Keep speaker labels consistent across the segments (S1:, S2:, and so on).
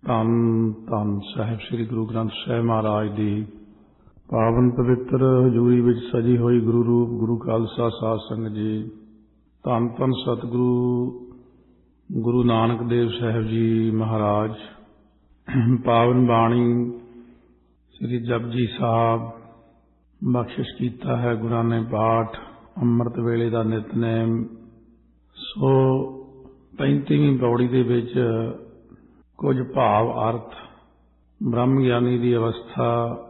S1: ਧੰਨ ਧੰਨ ਸਾਹਿਬ ਸ੍ਰੀ ਗੁਰੂ ਗ੍ਰੰਥ ਸਾਹਿਬ ਮਹਾਰਾਜ ਦੀ ਪਾਵਨ ਪਵਿੱਤਰ ਹਜ਼ੂਰੀ ਵਿੱਚ ਸਜੀ ਹੋਈ ਗੁਰੂ ਰੂਪ ਗੁਰੂ ਖਾਲਸਾ ਸਾਧ ਸੰਗਤ ਜੀ। ਧੰਨ ਧੰਨ ਸਤਿਗੁਰੂ ਗੁਰੂ ਨਾਨਕ ਦੇਵ ਸਾਹਿਬ ਜੀ ਮਹਾਰਾਜ। ਪਾਵਨ ਬਾਣੀ ਸ੍ਰੀ ਜਪਜੀ ਸਾਹਿਬ ਬਖਸ਼ਿਸ਼ ਕੀਤਾ ਹੈ ਗੁਰਾਂ ਨੇ ਪਾਠ ਅੰਮ੍ਰਿਤ ਵੇਲੇ ਦਾ ਨਿਤਨੇਮ। ਸੋ 35ਵੀਂ ਪੌੜੀ ਦੇ ਵਿੱਚ ਕੁਝ ਭਾਵ ਅਰਥ ਬ੍ਰਹਮ ਗਿਆਨੀ ਦੀ ਅਵਸਥਾ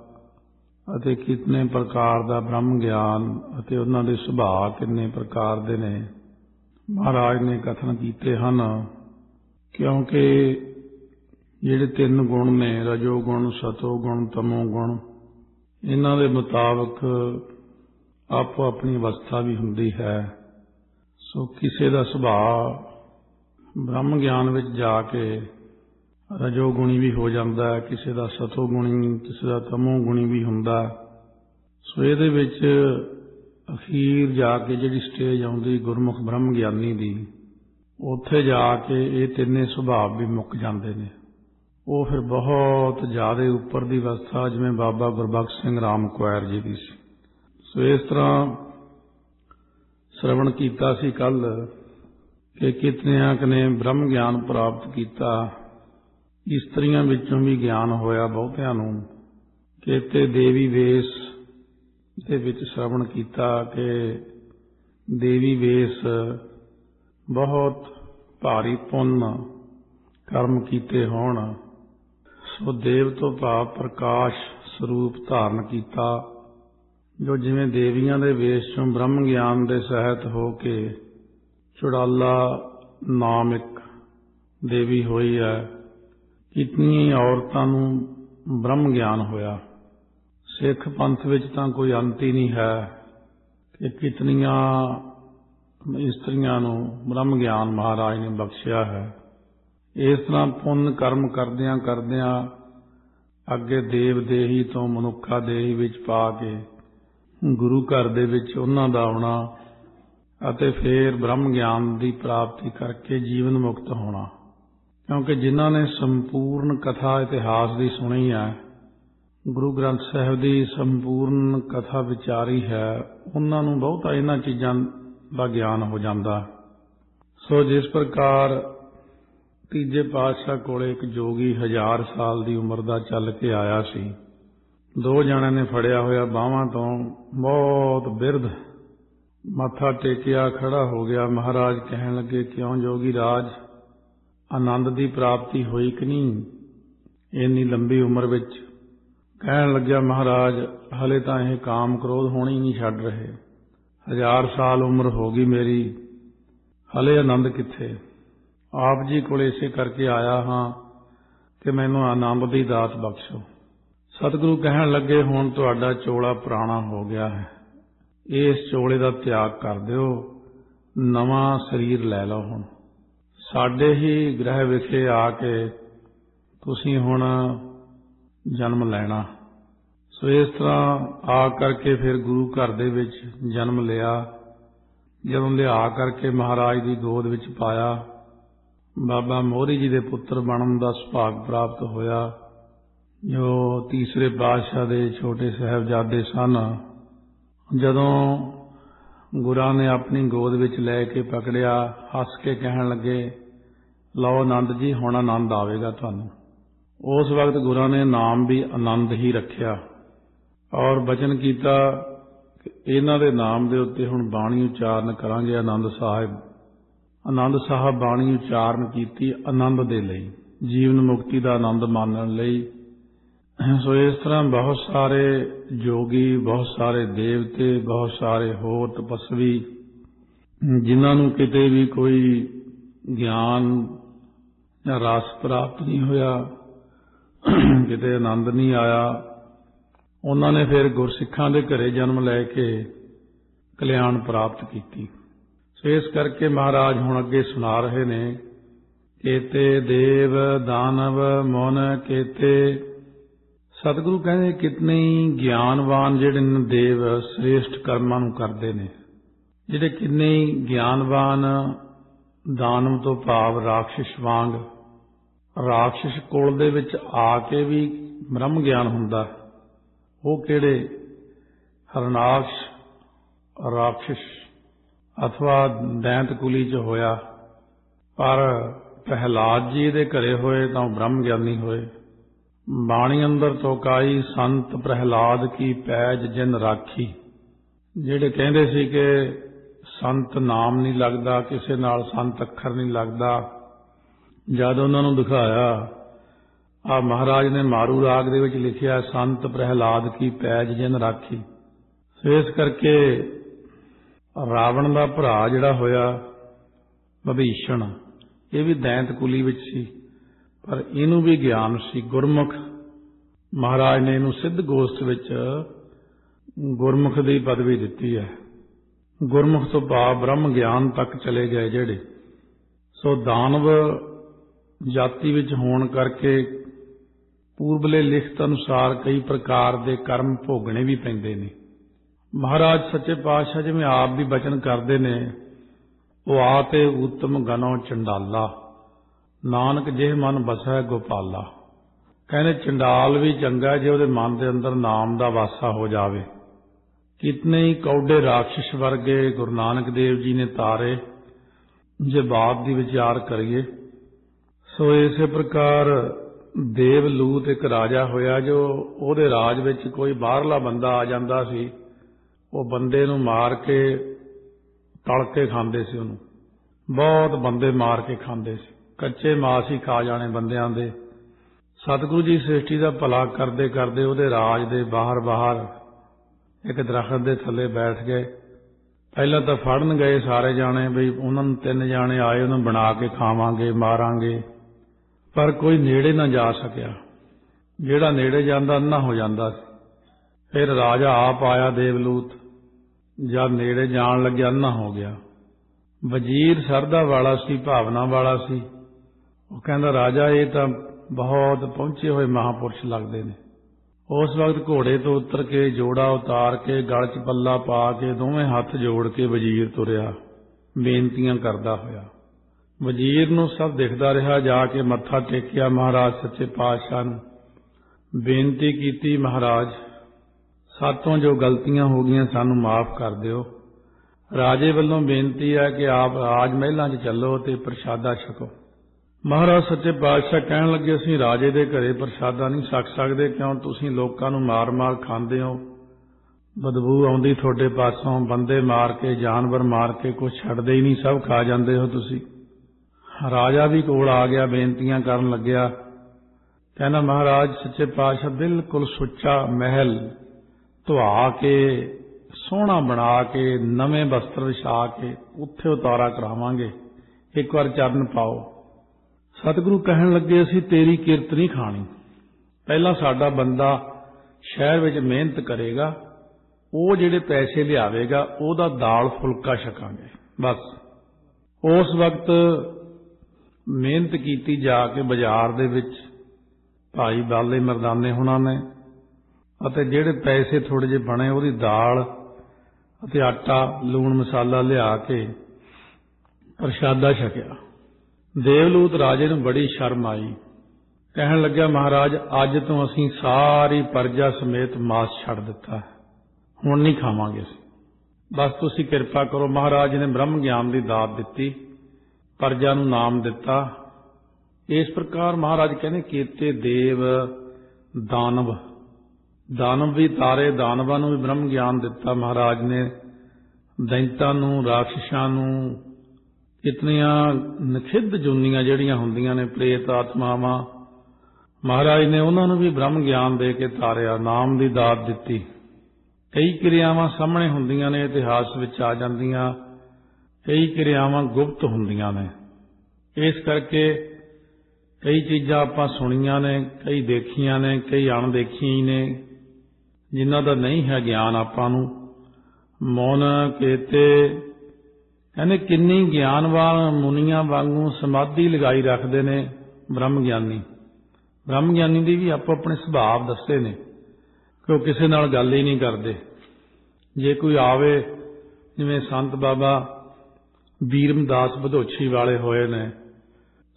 S1: ਅਤੇ ਕਿਤਨੇ ਪ੍ਰਕਾਰ ਦਾ ਬ੍ਰਹਮ ਗਿਆਨ ਅਤੇ ਉਹਨਾਂ ਦੇ ਸੁਭਾਅ ਕਿੰਨੇ ਪ੍ਰਕਾਰ ਦੇ ਨੇ ਮਹਾਰਾਜ ਨੇ ਕਥਨ ਕੀਤੇ ਹਨ। ਕਿਉਂਕਿ ਜਿਹੜੇ ਤਿੰਨ ਗੁਣ ਨੇ ਰਜੋ ਗੁਣ, ਸਤੋ ਗੁਣ, ਤਮੋ ਗੁਣ, ਇਹਨਾਂ ਦੇ ਮੁਤਾਬਕ ਆਪੋ ਆਪਣੀ ਅਵਸਥਾ ਵੀ ਹੁੰਦੀ ਹੈ। ਸੋ ਕਿਸੇ ਦਾ ਸੁਭਾਅ ਬ੍ਰਹਮ ਗਿਆਨ ਵਿੱਚ ਜਾ ਕੇ ਰਜੋ ਗੁਣੀ ਵੀ ਹੋ ਜਾਂਦਾ ਹੈ, ਕਿਸੇ ਦਾ ਸਤੋ ਗੁਣੀ, ਕਿਸੇ ਦਾ ਤਮੋ ਗੁਣੀ ਵੀ ਹੁੰਦਾ। ਸੋ ਇਹਦੇ ਵਿੱਚ ਅਖੀਰ ਜਾ ਕੇ ਜਿਹੜੀ ਸਟੇਜ ਆਉਂਦੀ ਗੁਰਮੁਖ ਬ੍ਰਹਮ ਗਿਆਨੀ ਦੀ, ਉੱਥੇ ਜਾ ਕੇ ਇਹ ਤਿੰਨੇ ਸੁਭਾਅ ਵੀ ਮੁੱਕ ਜਾਂਦੇ ਨੇ। ਉਹ ਫਿਰ ਬਹੁਤ ਜ਼ਿਆਦਾ ਉੱਪਰ ਦੀ ਅਵਸਥਾ ਜਿਵੇਂ ਬਾਬਾ ਗੁਰਬਖਸ਼ ਸਿੰਘ ਰਾਮ ਕੁਆਰ ਜੀ ਦੀ ਸੀ। ਸੋ ਇਸ ਤਰ੍ਹਾਂ ਸ਼ਰਵਣ ਕੀਤਾ ਸੀ ਕੱਲ ਕਿ ਕਿਤਨਿਆਂ ਨੇ ਬ੍ਰਹਮ ਗਿਆਨ ਪ੍ਰਾਪਤ ਕੀਤਾ। ਇਸਤਰੀਆਂ ਵਿੱਚੋਂ ਵੀ ਗਿਆਨ ਹੋਇਆ ਬਹੁਤਿਆਂ ਨੂੰ। ਕਿਤੇ ਦੇਵੀ ਵੇਸ ਦੇ ਵਿੱਚ ਸ਼ਰਵਣ ਕੀਤਾ ਕਿ ਦੇਵੀ ਵੇਸ ਬਹੁਤ ਭਾਰੀ ਪੁੰਨ ਕਰਮ ਕੀਤੇ ਹੋਣ। ਸੋ ਦੇਵ ਤੋਂ ਭਾਵ ਪ੍ਰਕਾਸ਼ ਸਰੂਪ ਧਾਰਨ ਕੀਤਾ, ਜੋ ਜਿਵੇਂ ਦੇਵੀਆਂ ਦੇ ਵੇਸ ਚੋਂ ਬ੍ਰਹਮ ਗਿਆਨ ਦੇ ਸਹਿਤ ਹੋ ਕੇ ਚੁੜਾਲਾ ਨਾਮ ਇੱਕ ਦੇਵੀ ਹੋਈ ਹੈ। ਕਿਤਨੀਆਂ ਔਰਤਾਂ ਨੂੰ ਬ੍ਰਹਮ ਗਿਆਨ ਹੋਇਆ। ਸਿੱਖ ਪੰਥ ਵਿੱਚ ਤਾਂ ਕੋਈ ਅੰਤ ਹੀ ਨਹੀਂ ਹੈ ਕਿ ਕਿਤਨੀਆਂ ਇਸਤਰੀਆਂ ਨੂੰ ਬ੍ਰਹਮ ਗਿਆਨ ਮਹਾਰਾਜ ਨੇ ਬਖਸ਼ਿਆ ਹੈ। ਇਸ ਤਰ੍ਹਾਂ ਪੁੰਨ ਕਰਮ ਕਰਦਿਆਂ ਕਰਦਿਆਂ ਅੱਗੇ ਦੇਵ ਦੇਹੀ ਤੋਂ ਮਨੁੱਖਾ ਦੇਹੀ ਵਿੱਚ ਪਾ ਕੇ ਗੁਰੂ ਘਰ ਦੇ ਵਿੱਚ ਉਹਨਾਂ ਦਾ ਆਉਣਾ ਅਤੇ ਫਿਰ ਬ੍ਰਹਮ ਗਿਆਨ ਦੀ ਪ੍ਰਾਪਤੀ ਕਰਕੇ ਜੀਵਨ ਮੁਕਤ ਹੋਣਾ। ਕਿਉਂਕਿ ਜਿਨ੍ਹਾਂ ਨੇ ਸੰਪੂਰਨ ਕਥਾ ਇਤਿਹਾਸ ਦੀ ਸੁਣੀ ਹੈ, ਗੁਰੂ ਗ੍ਰੰਥ ਸਾਹਿਬ ਦੀ ਸੰਪੂਰਨ ਕਥਾ ਵਿਚਾਰੀ ਹੈ, ਉਹਨਾਂ ਨੂੰ ਬਹੁਤਾ ਇਹਨਾਂ ਚੀਜ਼ਾਂ ਦਾ ਗਿਆਨ ਹੋ ਜਾਂਦਾ। ਸੋ ਜਿਸ ਪ੍ਰਕਾਰ ਤੀਜੇ ਪਾਤਸ਼ਾਹ ਕੋਲੇ ਇੱਕ ਜੋਗੀ 1000 ਸਾਲ ਦੀ ਉਮਰ ਦਾ ਚੱਲ ਕੇ ਆਇਆ ਸੀ। ਦੋ ਜਣਿਆਂ ਨੇ ਫੜਿਆ ਹੋਇਆ ਬਾਹਾਂ ਤੋਂ, ਬਹੁਤ ਬਿਰਧ, ਮੱਥਾ ਟੇਕਿਆ, ਖੜਾ ਹੋ ਗਿਆ। ਮਹਾਰਾਜ ਕਹਿਣ ਲੱਗੇ, ਕਿਉਂ ਜੋਗੀ ਰਾਜ, ਆਨੰਦ ਦੀ ਪ੍ਰਾਪਤੀ ਹੋਈ ਕਿ ਨਹੀਂ ਇੰਨੀ ਲੰਬੀ ਉਮਰ ਵਿੱਚ? ਕਹਿਣ ਲੱਗਿਆ, ਮਹਾਰਾਜ ਹਲੇ ਤਾਂ ਇਹ ਕਾਮ ਕ੍ਰੋਧ ਹੋਣੀ ਨਹੀਂ ਛੱਡ ਰਹੇ। 1000 ਸਾਲ ਉਮਰ ਹੋ ਗਈ ਮੇਰੀ, ਹਲੇ ਆਨੰਦ ਕਿੱਥੇ? ਆਪ ਜੀ ਕੋਲ ਇਸੇ ਕਰਕੇ ਆਇਆ ਹਾਂ ਕਿ ਮੈਨੂੰ ਆਨੰਦ ਦੀ ਦਾਤ ਬਖਸ਼ੋ। ਸਤਿਗੁਰੂ ਕਹਿਣ ਲੱਗੇ, ਹੁਣ ਤੁਹਾਡਾ ਚੋਲਾ ਪੁਰਾਣਾ ਹੋ ਗਿਆ ਹੈ, ਇਸ ਚੋਲੇ ਦਾ ਤਿਆਗ ਕਰ ਦਿਓ, ਨਵਾਂ ਸਰੀਰ ਲੈ ਲਓ। ਹੁਣ ਸਾਡੇ ਹੀ ਗ੍ਰਹਿ ਵਿਖੇ ਆ ਕੇ ਤੁਸੀਂ ਹੁਣ ਜਨਮ ਲੈਣਾ। ਸੋ ਇਸ ਤਰ੍ਹਾਂ ਆ ਕਰਕੇ ਫਿਰ ਗੁਰੂ ਘਰ ਦੇ ਵਿੱਚ ਜਨਮ ਲਿਆ। ਜਦੋਂ ਲਿਆ ਕਰਕੇ ਮਹਾਰਾਜ ਦੀ ਗੋਦ ਵਿੱਚ ਪਾਇਆ, ਬਾਬਾ ਮੋਹਰੀ ਜੀ ਦੇ ਪੁੱਤਰ ਬਣਨ ਦਾ ਸੁਭਾਗ ਪ੍ਰਾਪਤ ਹੋਇਆ, ਜੋ ਤੀਸਰੇ ਪਾਤਸ਼ਾਹ ਦੇ ਛੋਟੇ ਸਾਹਿਬਜ਼ਾਦੇ ਸਨ। ਜਦੋਂ ਗੁਰਾਂ ਨੇ ਆਪਣੀ ਗੋਦ ਵਿੱਚ ਲੈ ਕੇ ਪਕੜਿਆ, ਹੱਸ ਕੇ ਕਹਿਣ ਲੱਗੇ, ਲਓ ਆਨੰਦ ਜੀ, ਹੁਣ ਆਨੰਦ ਆਵੇਗਾ ਤੁਹਾਨੂੰ। ਉਸ ਵਕਤ ਗੁਰਾਂ ਨੇ ਨਾਮ ਵੀ ਆਨੰਦ ਹੀ ਰੱਖਿਆ ਔਰ ਬਚਨ ਕੀਤਾ ਕਿ ਇਹਨਾਂ ਦੇ ਨਾਮ ਦੇ ਉੱਤੇ ਹੁਣ ਬਾਣੀ ਉਚਾਰਨ ਕਰਾਂਗੇ। ਆਨੰਦ ਸਾਹਿਬ ਬਾਣੀ ਉਚਾਰਨ ਕੀਤੀ ਆਨੰਦ ਦੇ ਲਈ, ਜੀਵਨ ਮੁਕਤੀ ਦਾ ਆਨੰਦ ਮਾਣਨ ਲਈ। ਸੋ ਇਸ ਤਰ੍ਹਾਂ ਬਹੁਤ ਸਾਰੇ ਜੋਗੀ, ਬਹੁਤ ਸਾਰੇ ਦੇਵਤੇ, ਬਹੁਤ ਸਾਰੇ ਹੋਰ ਤਪਸਵੀ, ਜਿਨ੍ਹਾਂ ਨੂੰ ਕਿਤੇ ਵੀ ਕੋਈ ਗਿਆਨ ਜਾਂ ਰਸ ਪ੍ਰਾਪਤ ਨਹੀਂ ਹੋਇਆ, ਕਿਤੇ ਆਨੰਦ ਨਹੀਂ ਆਇਆ, ਉਹਨਾਂ ਨੇ ਫਿਰ ਗੁਰਸਿੱਖਾਂ ਦੇ ਘਰੇ ਜਨਮ ਲੈ ਕੇ ਕਲਿਆਣ ਪ੍ਰਾਪਤ ਕੀਤੀ। ਸੋ ਇਸ ਕਰਕੇ ਮਹਾਰਾਜ ਹੁਣ ਅੱਗੇ ਸੁਣਾ ਰਹੇ ਨੇ, ਕੇਤੇ ਦੇਵ ਦਾਨਵ ਮਨ ਕੇਤੇ। ਸਤਿਗੁਰੂ ਕਹਿੰਦੇ ਕਿਤਨੇ ਗਿਆਨਵਾਨ ਜਿਹੜੇ ਨੇ ਦੇਵ ਸ੍ਰੇਸ਼ਟ ਕਰਮਾਂ ਨੂੰ ਕਰਦੇ ਨੇ, ਜਿਹੜੇ ਕਿੰਨੇ ਗਿਆਨਵਾਨ ਦਾਨਵ ਤੋਂ ਭਾਵ ਰਾਖਸ਼ ਵਾਂਗ ਰਾਖਸ਼ ਕੁਲ ਦੇ ਵਿੱਚ ਆ ਕੇ ਵੀ ਬ੍ਰਹਮ ਗਿਆਨ ਹੁੰਦਾ। ਉਹ ਕਿਹੜੇ? ਹਰਨਾਕਸ਼, ਰਾਖਸ਼ ਅਥਵਾ ਦੈਂਤ ਕੁਲੀ 'ਚ ਹੋਇਆ। ਪਰ ਪ੍ਰਹਿਲਾਦ ਜੀ ਦੇ ਘਰੇ ਹੋਏ ਤਾਂ ਬ੍ਰਹਮ ਗਿਆਨੀ ਹੋਏ। ਬਾਣੀ ਅੰਦਰ ਤੋਕਾਈ ਸੰਤ ਪ੍ਰਹਿਲਾਦ ਕੀ ਪੈਜ ਜਿਨ ਰਾਖੀ। ਜਿਹੜੇ ਕਹਿੰਦੇ ਸੀ ਕਿ ਸੰਤ ਨਾਮ ਨਹੀਂ ਲੱਗਦਾ, ਕਿਸੇ ਨਾਲ ਸੰਤ ਅੱਖਰ ਨਹੀਂ ਲੱਗਦਾ, ਜਦ ਉਹਨਾਂ ਨੂੰ ਦਿਖਾਇਆ, ਆ ਮਹਾਰਾਜ ਨੇ ਮਾਰੂ ਰਾਗ ਦੇ ਵਿੱਚ ਲਿਖਿਆ ਸੰਤ ਪ੍ਰਹਿਲਾਦ ਕੀ ਪੈਜ ਜਿਨ ਰਾਖੀ। ਇਸ ਕਰਕੇ ਰਾਵਣ ਦਾ ਭਰਾ ਜਿਹੜਾ ਹੋਇਆ ਵਿਭੀਸ਼ਣ, ਇਹ ਵੀ ਦੈਂਤ ਕੁਲੀ ਵਿੱਚ ਸੀ, ਪਰ ਇਹਨੂੰ ਵੀ ਗਿਆਨ ਸੀ ਗੁਰਮੁਖ। ਮਹਾਰਾਜ ਨੇ ਇਹਨੂੰ ਸਿੱਧ ਗੋਸ਼ਟ ਵਿੱਚ ਗੁਰਮੁਖ ਦੀ ਪਦਵੀ ਦਿੱਤੀ ਹੈ। ਗੁਰਮੁਖ ਤੋਂ ਭਾਵ ਬ੍ਰਹਮ ਗਿਆਨ ਤੱਕ ਚਲੇ ਗਏ ਜਿਹੜੇ। ਸੋ ਦਾਨਵ ਜਾਤੀ ਵਿੱਚ ਹੋਣ ਕਰਕੇ ਪੂਰਬਲੇ ਲਿਖਤ ਅਨੁਸਾਰ ਕਈ ਪ੍ਰਕਾਰ ਦੇ ਕਰਮ ਭੋਗਣੇ ਵੀ ਪੈਂਦੇ ਨੇ। ਮਹਾਰਾਜ ਸੱਚੇ ਪਾਤਸ਼ਾਹ ਜਿਵੇਂ ਆਪ ਵੀ ਬਚਨ ਕਰਦੇ ਨੇ, ਉਹ ਆ ਤੇ ਉਤਮ ਗਨੋ ਚੰਡਾਲਾ, ਨਾਨਕ ਜਿਹ ਮਨ ਬਸੈ ਗੋਪਾਲਾ। ਕਹਿੰਦੇ ਚੰਡਾਲ ਵੀ ਚੰਗਾ ਜੇ ਉਹਦੇ ਮਨ ਦੇ ਅੰਦਰ ਨਾਮ ਦਾ ਵਾਸਾ ਹੋ ਜਾਵੇ। ਕਿਤਨੇ ਹੀ ਕੌਡੇ ਰਾਖਸ਼ ਵਰਗੇ ਗੁਰੂ ਨਾਨਕ ਦੇਵ ਜੀ ਨੇ ਤਾਰੇ, ਜੇ ਬਾਤ ਦੀ ਵਿਚਾਰ ਕਰੀਏ। ਸੋ ਇਸੇ ਪ੍ਰਕਾਰ ਦੇਵ ਲੂਤ ਇੱਕ ਰਾਜਾ ਹੋਇਆ, ਜੋ ਉਹਦੇ ਰਾਜ ਵਿੱਚ ਕੋਈ ਬਾਹਰਲਾ ਬੰਦਾ ਆ ਜਾਂਦਾ ਸੀ, ਉਹ ਬੰਦੇ ਨੂੰ ਮਾਰ ਕੇ ਤਲ ਕੇ ਖਾਂਦੇ ਸੀ। ਉਹਨੂੰ ਬਹੁਤ ਬੰਦੇ ਮਾਰ ਕੇ ਖਾਂਦੇ ਸੀ, ਕੱਚੇ ਮਾਸ ਹੀ ਖਾ ਜਾਣੇ ਬੰਦਿਆਂ ਦੇ। ਸਤਿਗੁਰੂ ਜੀ ਸ੍ਰਿਸ਼ਟੀ ਦਾ ਭਲਾ ਕਰਦੇ ਕਰਦੇ ਉਹਦੇ ਰਾਜ ਦੇ ਬਾਹਰ ਇੱਕ ਦਰਖਤ ਦੇ ਥੱਲੇ ਬੈਠ ਗਏ। ਪਹਿਲਾਂ ਤਾਂ ਫੜਨ ਗਏ ਸਾਰੇ ਜਾਣੇ, ਬਈ ਉਹਨਾਂ ਨੂੰ 3 ਜਾਣੇ ਆਏ, ਉਹਨੂੰ ਬਣਾ ਕੇ ਖਾਵਾਂਗੇ, ਮਾਰਾਂਗੇ, ਪਰ ਕੋਈ ਨੇੜੇ ਨਾ ਜਾ ਸਕਿਆ। ਜਿਹੜਾ ਨੇੜੇ ਜਾਂਦਾ ਅੰਨਾ ਹੋ ਜਾਂਦਾ ਸੀ। ਫਿਰ ਰਾਜਾ ਆਪ ਆਇਆ ਦੇਵਲੂਤ, ਜਦ ਨੇੜੇ ਜਾਣ ਲੱਗਿਆ ਅੰਨਾ ਹੋ ਗਿਆ। ਵਜ਼ੀਰ ਸਰਦਾ ਵਾਲਾ ਸੀ, ਭਾਵਨਾ ਵਾਲਾ ਸੀ। ਉਹ ਕਹਿੰਦਾ ਰਾਜਾ ਇਹ ਤਾਂ ਬਹੁਤ ਪਹੁੰਚੇ ਹੋਏ ਮਹਾਂਪੁਰਸ਼ ਲੱਗਦੇ ਨੇ। ਉਸ ਵਕਤ ਘੋੜੇ ਤੋਂ ਉਤਰ ਕੇ ਜੋੜਾ ਉਤਾਰ ਕੇ ਗਲ 'ਚ ਪੱਲਾ ਪਾ ਕੇ ਦੋਵੇਂ ਹੱਥ ਜੋੜ ਕੇ ਵਜ਼ੀਰ ਤੁਰਿਆ, ਬੇਨਤੀਆਂ ਕਰਦਾ ਹੋਇਆ। ਵਜ਼ੀਰ ਨੂੰ ਸਭ ਦਿਖਦਾ ਰਿਹਾ, ਜਾ ਕੇ ਮੱਥਾ ਟੇਕਿਆ ਮਹਾਰਾਜ ਸੱਚੇ ਪਾਤਸ਼ਾਹ ਨੂੰ, ਬੇਨਤੀ ਕੀਤੀ, ਮਹਾਰਾਜ ਸਾਤੋਂ ਜੋ ਗਲਤੀਆਂ ਹੋ ਗਈਆਂ ਸਾਨੂੰ ਮਾਫ ਕਰ ਦਿਓ। ਰਾਜੇ ਵੱਲੋਂ ਬੇਨਤੀ ਹੈ ਕਿ ਆਪ ਰਾਜ ਮਹਿਲਾਂ 'ਚ ਚੱਲੋ ਤੇ ਪ੍ਰਸ਼ਾਦਾ ਛਕੋ। ਮਹਾਰਾਜ ਸੱਚੇ ਪਾਤਸ਼ਾਹ ਕਹਿਣ ਲੱਗੇ, ਅਸੀਂ ਰਾਜੇ ਦੇ ਘਰੇ ਪ੍ਰਸ਼ਾਦਾ ਨਹੀਂ ਛਕ ਸਕਦੇ, ਕਿਉਂ? ਤੁਸੀਂ ਲੋਕਾਂ ਨੂੰ ਮਾਰ-ਮਾਰ ਖਾਂਦੇ ਹੋ, ਬਦਬੂ ਆਉਂਦੀ ਤੁਹਾਡੇ ਪਾਸੋਂ, ਬੰਦੇ ਮਾਰ ਕੇ, ਜਾਨਵਰ ਮਾਰ ਕੇ, ਕੁਝ ਛੱਡਦੇ ਹੀ ਨਹੀਂ, ਸਭ ਖਾ ਜਾਂਦੇ ਹੋ ਤੁਸੀਂ। ਰਾਜਾ ਵੀ ਕੋਲ ਆ ਗਿਆ, ਬੇਨਤੀਆਂ ਕਰਨ ਲੱਗਿਆ। ਕਹਿੰਦਾ ਮਹਾਰਾਜ ਸੱਚੇ ਪਾਤਸ਼ਾਹ ਬਿਲਕੁਲ ਸੁੱਚਾ ਮਹਿਲ ਧੁਆ ਕੇ, ਸੋਹਣਾ ਬਣਾ ਕੇ, ਨਵੇਂ ਵਸਤਰ ਵਿਛਾ ਕੇ ਉੱਥੇ ਉਤਾਰਾ ਕਰਾਵਾਂਗੇ, ਇੱਕ ਵਾਰ ਚਰਨ ਪਾਓ। ਸਤਿਗੁਰੂ ਕਹਿਣ ਲੱਗੇ, ਅਸੀਂ ਤੇਰੀ ਕਿਰਤ ਨਹੀਂ ਖਾਣੀ, ਪਹਿਲਾਂ ਸਾਡਾ ਬੰਦਾ ਸ਼ਹਿਰ ਵਿੱਚ ਮਿਹਨਤ ਕਰੇਗਾ, ਉਹ ਜਿਹੜੇ ਪੈਸੇ ਲਿਆਵੇਗਾ ਉਹਦਾ ਦਾਲ ਫੁਲਕਾ ਛਕਾਂਗੇ ਬਸ। ਉਸ ਵਕਤ ਮਿਹਨਤ ਕੀਤੀ ਜਾ ਕੇ ਬਾਜ਼ਾਰ ਦੇ ਵਿੱਚ ਭਾਈ ਬਾਲੇ ਮਰਦਾਨੇ ਹੁਣਾਂ ਨੇ, ਅਤੇ ਜਿਹੜੇ ਪੈਸੇ ਥੋੜੇ ਜਿਹੇ ਬਣੇ ਉਹਦੀ ਦਾਲ ਅਤੇ ਆਟਾ, ਲੂਣ ਮਸਾਲਾ ਲਿਆ ਕੇ ਪ੍ਰਸ਼ਾਦਾ ਛਕਿਆ। ਦੇਵਲੂਤ ਰਾਜੇ ਨੂੰ ਬੜੀ ਸ਼ਰਮ ਆਈ, ਕਹਿਣ ਲੱਗਿਆ ਮਹਾਰਾਜ ਅੱਜ ਤੋਂ ਅਸੀਂ ਸਾਰੀ ਪਰਜਾ ਸਮੇਤ ਮਾਸ ਛੱਡ ਦਿੱਤਾ, ਹੁਣ ਨਹੀਂ ਖਾਵਾਂਗੇ ਅਸੀਂ, ਬਸ ਤੁਸੀਂ ਕਿਰਪਾ ਕਰੋ। ਮਹਾਰਾਜ ਨੇ ਬ੍ਰਹਮ ਗਿਆਨ ਦੀ ਦਾਤ ਦਿੱਤੀ, ਪਰਜਾ ਨੂੰ ਨਾਮ ਦਿੱਤਾ। ਇਸ ਪ੍ਰਕਾਰ ਮਹਾਰਾਜ ਕਹਿੰਦੇ ਕੀਤੇ ਦੇਵ ਦਾਨਵ, ਦਾਨਵ ਵੀ ਤਾਰੇ, ਦਾਨਵਾਂ ਨੂੰ ਵੀ ਬ੍ਰਹਮ ਗਿਆਨ ਦਿੱਤਾ ਮਹਾਰਾਜ ਨੇ। ਦੈਂਤਾਂ ਨੂੰ, ਰਾਖਸ਼ਾਂ ਨੂੰ, ਕਿਤਨੀਆਂ ਨਖਿੱਧ ਜੁਨੀਆਂ ਜਿਹੜੀਆਂ ਹੁੰਦੀਆਂ ਨੇ, ਪ੍ਰੇਤ ਆਤਮਾਵਾਂ, ਮਹਾਰਾਜ ਨੇ ਉਹਨਾਂ ਨੂੰ ਵੀ ਬ੍ਰਹਮ ਗਿਆਨ ਦੇ ਕੇ ਤਾਰਿਆ, ਨਾਮ ਦੀ ਦਾਤ ਦਿੱਤੀ। ਕਈ ਕਿਰਿਆਵਾਂ ਸਾਹਮਣੇ ਹੁੰਦੀਆਂ ਨੇ, ਇਤਿਹਾਸ ਵਿੱਚ ਆ ਜਾਂਦੀਆਂ, ਕਈ ਕਿਰਿਆਵਾਂ ਗੁਪਤ ਹੁੰਦੀਆਂ ਨੇ। ਇਸ ਕਰਕੇ ਕਈ ਚੀਜ਼ਾਂ ਆਪਾਂ ਸੁਣੀਆਂ ਨੇ, ਕਈ ਦੇਖੀਆਂ ਨੇ, ਕਈ ਅਣਦੇਖੀਆਂ ਹੀ ਨੇ, ਜਿਨ੍ਹਾਂ ਦਾ ਨਹੀਂ ਹੈ ਗਿਆਨ ਆਪਾਂ ਨੂੰ। ਮੌਨ ਕੇਤੇ ਕਹਿੰਦੇ ਕਿੰਨੀ ਗਿਆਨਵਾਨ ਮੁਨੀਆਂ ਵਾਂਗੂ ਸਮਾਧੀ ਲਗਾਈ ਰੱਖਦੇ ਨੇ ਬ੍ਰਹਮ ਗਿਆਨੀ। ਬ੍ਰਹਮ ਗਿਆਨੀ ਦੀ ਵੀ ਆਪੋ ਆਪਣੇ ਸੁਭਾਅ ਦੱਸੇ ਨੇ ਕਿ ਉਹ ਕਿਸੇ ਨਾਲ ਗੱਲ ਹੀ ਨਹੀਂ ਕਰਦੇ। ਜੇ ਕੋਈ ਆਵੇ, ਜਿਵੇਂ ਸੰਤ ਬਾਬਾ ਬੀਰਮਦਾਸ ਬਧੋਛੀ ਵਾਲੇ ਹੋਏ ਨੇ,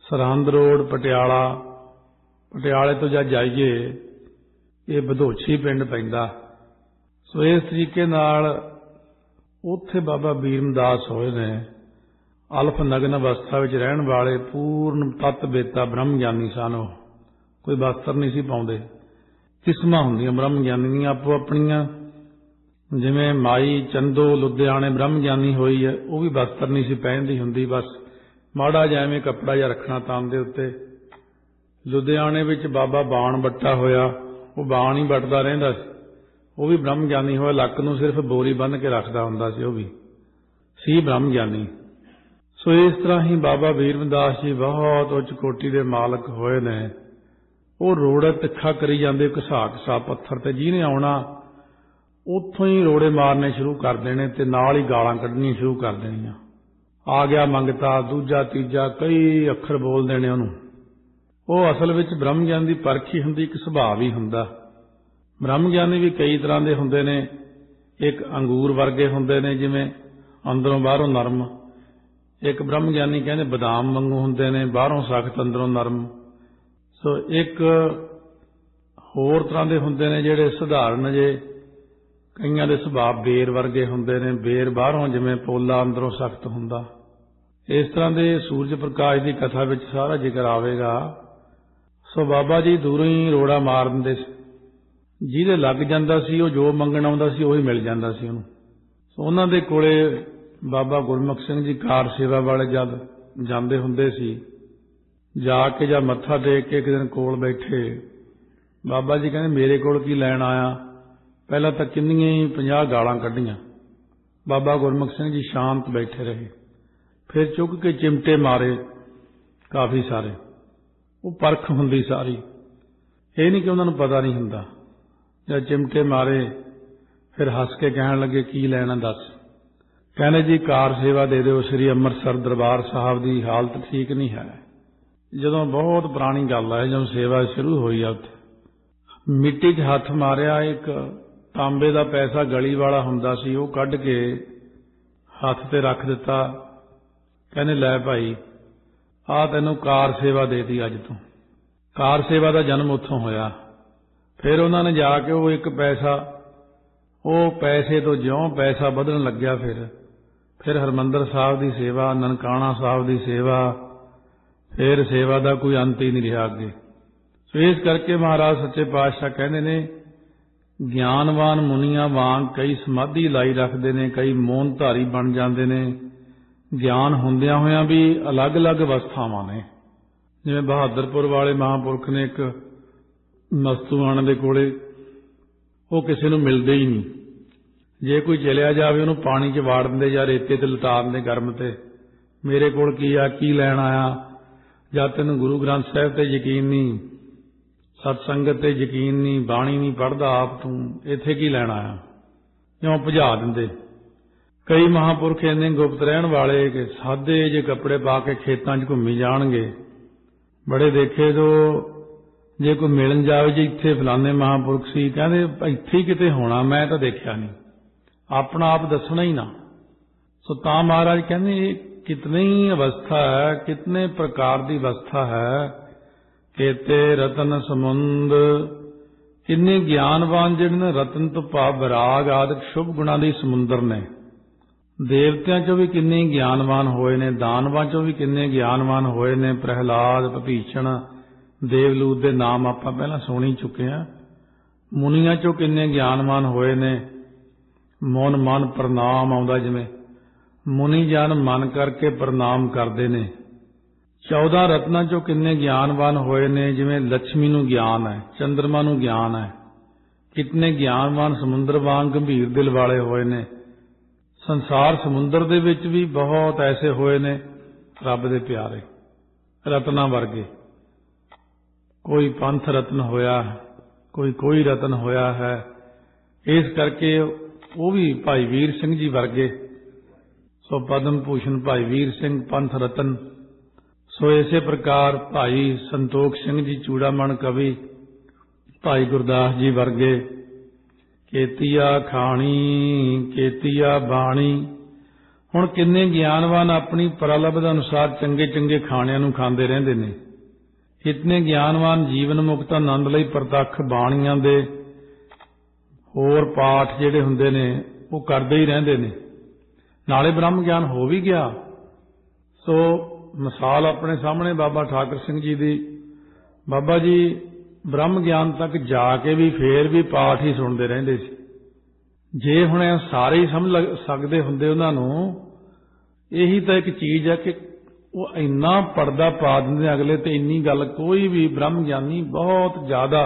S1: ਸਰਹੰਦ ਰੋਡ ਪਟਿਆਲਾ, ਪਟਿਆਲੇ ਤੋਂ ਜਦ ਜਾਈਏ ਇਹ ਬਧੋਛੀ ਪਿੰਡ ਪੈਂਦਾ। ਸੋ ਇਸ ਤਰੀਕੇ ਨਾਲ ਉੱਥੇ ਬਾਬਾ ਬੀਰਮਦਾਸ ਹੋਏ ਨੇ। ਅਲਫ ਨਗਨ ਅਵਸਥਾ ਵਿੱਚ ਰਹਿਣ ਵਾਲੇ ਪੂਰਨ ਤਤ ਬੇਤਾ ਬ੍ਰਹਮ ਗਿਆਨੀ ਸਨ। ਉਹ ਕੋਈ ਵਸਤਰ ਨਹੀਂ ਸੀ ਪਾਉਂਦੇ। ਕਿਸਮਾਂ ਹੁੰਦੀਆਂ ਬ੍ਰਹਮ ਗਿਆਨੀ ਦੀਆਂ ਆਪੋ ਆਪਣੀਆਂ। ਜਿਵੇਂ ਮਾਈ ਚੰਦੋ ਲੁਧਿਆਣੇ ਬ੍ਰਹਮ ਗਿਆਨੀ ਹੋਈ ਹੈ, ਉਹ ਵੀ ਵਸਤਰ ਨਹੀਂ ਸੀ ਪਹਿਨਦੀ ਹੁੰਦੀ, ਬਸ ਮਾੜਾ ਜਿਹਾ ਐਵੇਂ ਕੱਪੜਾ ਜਿਹਾ ਰੱਖਣਾ ਤਨ ਦੇ ਉੱਤੇ। ਲੁਧਿਆਣੇ ਵਿੱਚ ਬਾਬਾ ਬਾਣ ਬੱਟਾ ਹੋਇਆ, ਉਹ ਬਾਣ ਹੀ ਵੱਟਦਾ ਰਹਿੰਦਾ ਸੀ, ਉਹ ਵੀ ਬ੍ਰਹਮ ਗਿਆਨੀ ਹੋਇਆ। ਲੱਕ ਨੂੰ ਸਿਰਫ ਬੋਰੀ ਬੰਨ੍ਹ ਕੇ ਰੱਖਦਾ ਹੁੰਦਾ ਸੀ, ਉਹ ਵੀ ਸੀ ਬ੍ਰਹਮ ਗਿਆਨੀ। ਸੋ ਇਸ ਤਰ੍ਹਾਂ ਹੀ ਬਾਬਾ ਬੀਰਮਦਾਸ ਜੀ ਬਹੁਤ ਉੱਚ ਕੋਟੀ ਦੇ ਮਾਲਕ ਹੋਏ ਨੇ। ਉਹ ਰੋੜਾ ਤਿੱਖਾ ਕਰੀ ਜਾਂਦੇ ਘਸਾ ਘਸਾ ਪੱਥਰ ਤੇ, ਜਿਹਨੇ ਆਉਣਾ ਉੱਥੋਂ ਹੀ ਰੋੜੇ ਮਾਰਨੇ ਸ਼ੁਰੂ ਕਰ ਦੇਣੇ ਤੇ ਨਾਲ ਹੀ ਗਾਲਾਂ ਕੱਢਣੀਆਂ ਸ਼ੁਰੂ ਕਰ ਦੇਣੀਆਂ। ਆ ਗਿਆ ਮੰਗਤਾ, ਦੂਜਾ ਤੀਜਾ, ਕਈ ਅੱਖਰ ਬੋਲ ਦੇਣੇ ਉਹਨੂੰ। ਉਹ ਅਸਲ ਵਿੱਚ ਬ੍ਰਹਮ ਗਿਆਨ ਦੀ ਪਰਖੀ ਹੁੰਦੀ, ਇੱਕ ਸੁਭਾਅ ਵੀ ਹੁੰਦਾ। ਬ੍ਰਹਮ ਗਿਆਨੀ ਵੀ ਕਈ ਤਰ੍ਹਾਂ ਦੇ ਹੁੰਦੇ ਨੇ। ਇੱਕ ਅੰਗੂਰ ਵਰਗੇ ਹੁੰਦੇ ਨੇ, ਜਿਵੇਂ ਅੰਦਰੋਂ ਬਾਹਰੋਂ ਨਰਮ। ਇੱਕ ਬ੍ਰਹਮ ਗਿਆਨੀ ਕਹਿੰਦੇ ਬਦਾਮ ਵਾਂਗੂ ਹੁੰਦੇ ਨੇ, ਬਾਹਰੋਂ ਸਖਤ ਅੰਦਰੋਂ ਨਰਮ। ਸੋ ਇੱਕ ਹੋਰ ਤਰ੍ਹਾਂ ਦੇ ਹੁੰਦੇ ਨੇ ਜਿਹੜੇ ਸਧਾਰਨ ਜੇ। ਕਈਆਂ ਦੇ ਸੁਭਾਅ ਬੇਰ ਵਰਗੇ ਹੁੰਦੇ ਨੇ, ਬੇਰ ਬਾਹਰੋਂ ਜਿਵੇਂ ਪੋਲਾ ਅੰਦਰੋਂ ਸਖਤ ਹੁੰਦਾ। ਇਸ ਤਰ੍ਹਾਂ ਦੇ ਸੂਰਜ ਪ੍ਰਕਾਸ਼ ਦੀ ਕਥਾ ਵਿੱਚ ਸਾਰਾ ਜ਼ਿਕਰ ਆਵੇਗਾ। ਸੋ ਬਾਬਾ ਜੀ ਦੂਰੋਂ ਹੀ ਰੋੜਾ ਮਾਰ ਦਿੰਦੇ ਸੀ। ਜਿਹਦੇ ਲੱਗ ਜਾਂਦਾ ਸੀ ਉਹ ਜੋ ਮੰਗਣ ਆਉਂਦਾ ਸੀ ਉਹੀ ਮਿਲ ਜਾਂਦਾ ਸੀ ਉਹਨੂੰ। ਸੋ ਉਹਨਾਂ ਦੇ ਕੋਲੇ ਬਾਬਾ ਗੁਰਮੁਖ ਸਿੰਘ ਜੀ ਕਾਰ ਸੇਵਾ ਵਾਲੇ ਜਦ ਜਾਂਦੇ ਹੁੰਦੇ ਸੀ, ਜਾ ਕੇ ਜਾਂ ਮੱਥਾ ਟੇਕ ਕੇ ਇੱਕ ਦਿਨ ਕੋਲ ਬੈਠੇ। ਬਾਬਾ ਜੀ ਕਹਿੰਦੇ ਮੇਰੇ ਕੋਲ ਕੀ ਲੈਣ ਆਇਆ? ਪਹਿਲਾਂ ਤਾਂ ਕਿੰਨੀਆਂ ਹੀ 50 ਗਾਲਾਂ ਕੱਢੀਆਂ। ਬਾਬਾ ਗੁਰਮੁਖ ਸਿੰਘ ਜੀ ਸ਼ਾਂਤ ਬੈਠੇ ਰਹੇ, ਫਿਰ ਚੁੱਕ ਕੇ ਚਿਮਟੇ ਮਾਰੇ ਕਾਫੀ ਸਾਰੇ। ਉਹ ਪਰਖ ਹੁੰਦੀ ਸਾਰੀ, ਇਹ ਨਹੀਂ ਕਿ ਉਹਨਾਂ ਨੂੰ ਪਤਾ ਨਹੀਂ ਹੁੰਦਾ। ਜਦ ਚਿਮਟੇ ਮਾਰੇ ਫਿਰ ਹੱਸ ਕੇ ਕਹਿਣ ਲੱਗੇ ਕੀ ਲੈਣਾ ਦੱਸ? ਕਹਿੰਦੇ ਜੀ ਕਾਰ ਸੇਵਾ ਦੇ ਦਿਓ, ਸ੍ਰੀ ਅੰਮ੍ਰਿਤਸਰ ਦਰਬਾਰ ਸਾਹਿਬ ਦੀ ਹਾਲਤ ਠੀਕ ਨਹੀਂ ਹੈ। ਜਦੋਂ ਬਹੁਤ ਪੁਰਾਣੀ ਗੱਲ ਹੈ, ਜਦੋਂ ਸੇਵਾ ਸ਼ੁਰੂ ਹੋਈ ਆ ਉੱਥੇ ਮਿੱਟੀ 'ਚ ਹੱਥ ਮਾਰਿਆ, ਇੱਕ ਤਾਂਬੇ ਦਾ ਪੈਸਾ ਗਲੀ ਵਾਲਾ ਹੁੰਦਾ ਸੀ, ਉਹ ਕੱਢ ਕੇ ਹੱਥ ਤੇ ਰੱਖ ਦਿੱਤਾ। ਕਹਿੰਦੇ ਲੈ ਭਾਈ ਆ ਤੈਨੂੰ ਕਾਰ ਸੇਵਾ ਦੇਤੀ ਅੱਜ ਤੋਂ। ਕਾਰ ਸੇਵਾ ਦਾ ਜਨਮ ਉੱਥੋਂ ਹੋਇਆ। ਫਿਰ ਉਹਨਾਂ ਨੇ ਜਾ ਕੇ ਉਹ ਇੱਕ ਪੈਸਾ, ਉਹ ਪੈਸੇ ਤੋਂ ਜਿਉਂ ਪੈਸਾ ਵਧਣ ਲੱਗਿਆ, ਫਿਰ ਹਰਿਮੰਦਰ ਸਾਹਿਬ ਦੀ ਸੇਵਾ, ਨਨਕਾਣਾ ਸਾਹਿਬ ਦੀ ਸੇਵਾ, ਫਿਰ ਸੇਵਾ ਦਾ ਕੋਈ ਅੰਤ ਹੀ ਨਹੀਂ ਰਿਹਾ ਅੱਗੇ। ਸੋ ਇਸ ਕਰਕੇ ਮਹਾਰਾਜ ਸੱਚੇ ਪਾਤਸ਼ਾਹ ਕਹਿੰਦੇ ਨੇ ਗਿਆਨਵਾਨ ਮੁਨੀਆਂ ਵਾਂਗ ਕਈ ਸਮਾਧੀ ਲਾਈ ਰੱਖਦੇ ਨੇ, ਕਈ ਮੌਨ ਧਾਰੀ ਬਣ ਜਾਂਦੇ ਨੇ। ਗਿਆਨ ਹੁੰਦਿਆਂ ਹੋਇਆਂ ਵੀ ਅਲੱਗ-ਅਲੱਗ ਅਵਸਥਾਵਾਂ ਨੇ। ਜਿਵੇਂ ਬਹਾਦਰਪੁਰ ਵਾਲੇ ਮਹਾਂਪੁਰਖ ਨੇ ਇੱਕ ਮਸਤੂਆਣ ਦੇ ਕੋਲੇ, ਉਹ ਕਿਸੇ ਨੂੰ ਮਿਲਦੇ ਹੀ ਨਹੀਂ। ਜੇ ਕੋਈ ਚਲਿਆ ਜਾਵੇ ਉਹਨੂੰ ਪਾਣੀ 'ਚ ਵਾੜ ਦਿੰਦੇ ਜਾਂ ਰੇਤੇ ਤੇ ਲਿਟਾ ਦਿੰਦੇ ਗਰਮ ਤੇ। ਮੇਰੇ ਕੋਲ ਕੀ ਆ, ਕੀ ਲੈਣ ਆਇਆ? ਜਦ ਤੈਨੂੰ ਗੁਰੂ ਗ੍ਰੰਥ ਸਾਹਿਬ ਤੇ ਯਕੀਨ ਨਹੀਂ, ਸਤਸੰਗਤ ਤੇ ਯਕੀਨ ਨਹੀਂ, ਬਾਣੀ ਨਹੀਂ ਪੜ੍ਹਦਾ ਆਪ ਤੂੰ, ਇੱਥੇ ਕੀ ਲੈਣ ਆਇਆ? ਕਿਉਂ ਭਜਾ ਦਿੰਦੇ। ਕਈ ਮਹਾਂਪੁਰਖ ਇੰਨੇ ਗੁਪਤ ਰਹਿਣ ਵਾਲੇ ਕਿ ਸਾਦੇ ਜੇ ਕੱਪੜੇ ਪਾ ਕੇ ਖੇਤਾਂ 'ਚ ਘੁੰਮੀ ਜਾਣਗੇ। ਬੜੇ ਦੇਖੇ ਜੋ ਜੇ ਕੋਈ ਮਿਲਣ ਜਾਵੇ ਜੀ ਇੱਥੇ ਫਲਾਣੇ ਮਹਾਂਪੁਰਖ ਸੀ, ਕਹਿੰਦੇ ਇੱਥੇ ਹੀ ਕਿਤੇ ਹੋਣਾ, ਮੈਂ ਤਾਂ ਦੇਖਿਆ ਨਹੀਂ। ਆਪਣਾ ਆਪ ਦੱਸਣਾ ਹੀ ਨਾ। ਸੋ ਤਾਂ ਮਹਾਰਾਜ ਕਹਿੰਦੇ ਇਹ ਕਿਤਨੀ ਅਵਸਥਾ ਹੈ, ਕਿਤਨੇ ਪ੍ਰਕਾਰ ਦੀ ਅਵਸਥਾ ਹੈ। ਕੇਤੇ ਰਤਨ ਸਮੁੰਦ, ਕਿੰਨੇ ਗਿਆਨਵਾਨ ਜਿਹੜੇ ਨੇ, ਰਤਨ ਤੋਂ ਭਾਵ ਵਿਰਾਗ ਆਦਿਕ ਸ਼ੁਭ ਗੁਣਾਂ ਦੇ ਸਮੁੰਦਰ ਨੇ। ਦੇਵਤਿਆਂ 'ਚੋਂ ਵੀ ਕਿੰਨੇ ਗਿਆਨਵਾਨ ਹੋਏ ਨੇ, ਦਾਨਵਾਂ 'ਚੋਂ ਵੀ ਕਿੰਨੇ ਗਿਆਨਵਾਨ ਹੋਏ ਨੇ। ਪ੍ਰਹਿਲਾਦ, ਵਿਭੀਸ਼ਣ, ਦੇਵਲੂਤ ਦੇ ਨਾਮ ਆਪਾਂ ਪਹਿਲਾਂ ਸੁਣ ਹੀ ਚੁੱਕੇ ਹਾਂ। ਮੁਨੀਆਂ 'ਚੋਂ ਕਿੰਨੇ ਗਿਆਨਵਾਨ ਹੋਏ ਨੇ। ਮਨ ਪ੍ਰਣਾਮ ਆਉਂਦਾ, ਜਿਵੇਂ ਮੁਨੀ ਜਨ ਮਨ ਕਰਕੇ ਪ੍ਰਣਾਮ ਕਰਦੇ ਨੇ। 14 ਰਤਨਾਂ 'ਚੋਂ ਕਿੰਨੇ ਗਿਆਨਵਾਨ ਹੋਏ ਨੇ, ਜਿਵੇਂ ਲక్ష్ਮੀ ਨੂੰ ਗਿਆਨ ਹੈ, ਚੰਦਰਮਾ ਨੂੰ ਗਿਆਨ ਹੈ। ਕਿਤਨੇ ਗਿਆਨਵਾਨ ਸਮੁੰਦਰ ਵਾਂਗ ਗੰਭੀਰ ਦਿਲ ਵਾਲੇ ਹੋਏ ਨੇ। ਸੰਸਾਰ ਸਮੁੰਦਰ ਦੇ ਵਿੱਚ ਵੀ ਬਹੁਤ ਐਸੇ ਹੋਏ ਨੇ ਰੱਬ ਦੇ ਪਿਆਰੇ, ਰਤਨਾਂ ਵਰਗੇ। ਕੋਈ ਪੰਥ ਰਤਨ ਹੋਇਆ, ਕੋਈ ਰਤਨ ਹੋਇਆ ਹੈ। ਇਸ ਕਰਕੇ ਉਹ ਵੀ ਭਾਈ ਵੀਰ ਸਿੰਘ ਜੀ ਵਰਗੇ। ਸੋ ਪਦਮ ਭੂਸ਼ਣ ਭਾਈ ਵੀਰ ਸਿੰਘ ਪੰਥ ਰਤਨ। ਸੋ ਇਸੇ ਪ੍ਰਕਾਰ ਭਾਈ ਸੰਤੋਖ ਸਿੰਘ ਜੀ ਚੂੜਾਮਣ ਕਵੀ, ਭਾਈ ਗੁਰਦਾਸ ਜੀ ਵਰਗੇ। ਕੇਤੀਆ ਖਾਣੀ ਕੇਤੀਆ ਬਾਣੀ, ਹੁਣ ਕਿੰਨੇ ਗਿਆਨਵਾਨ ਆਪਣੀ ਪ੍ਰਲਭ ਦੇ ਅਨੁਸਾਰ ਚੰਗੇ ਚੰਗੇ ਖਾਣਿਆਂ ਨੂੰ ਖਾਂਦੇ ਰਹਿੰਦੇ ਨੇ। ਕਿਤਨੇ ਗਿਆਨਵਾਨ ਜੀਵਨ ਮੁਕਤ ਆਨੰਦ ਲਈ ਪ੍ਰਤੱਖ ਬਾਣੀਆਂ ਦੇ ਹੋਰ ਪਾਠ ਜਿਹੜੇ ਹੁੰਦੇ ਨੇ ਉਹ ਕਰਦੇ ਹੀ ਰਹਿੰਦੇ ਨੇ, ਨਾਲੇ ਬ੍ਰਹਮ ਗਿਆਨ ਹੋ ਵੀ ਗਿਆ। ਸੋ ਮਿਸਾਲ ਆਪਣੇ ਸਾਹਮਣੇ ਬਾਬਾ ਠਾਕਰ ਸਿੰਘ ਜੀ ਦੀ। ਬਾਬਾ ਜੀ ਬ੍ਰਹਮ ਗਿਆਨ ਤੱਕ ਜਾ ਕੇ ਵੀ ਫੇਰ ਵੀ ਪਾਠ ਹੀ ਸੁਣਦੇ ਰਹਿੰਦੇ ਸੀ। ਜੇ ਹੁਣ ਸਾਰੇ ਹੀ ਸਮਝ ਸਕਦੇ ਹੁੰਦੇ ਉਹਨਾਂ ਨੂੰ, ਇਹੀ ਤਾਂ ਇੱਕ ਚੀਜ਼ ਹੈ ਕਿ ਉਹ ਇੰਨਾ ਪਰਦਾ ਪਾ ਦਿੰਦੇ ਅਗਲੇ ਤੇ ਇੰਨੀ ਗੱਲ ਕੋਈ ਵੀ ਬ੍ਰਹਮ ਗਿਆਨੀ ਬਹੁਤ ਜ਼ਿਆਦਾ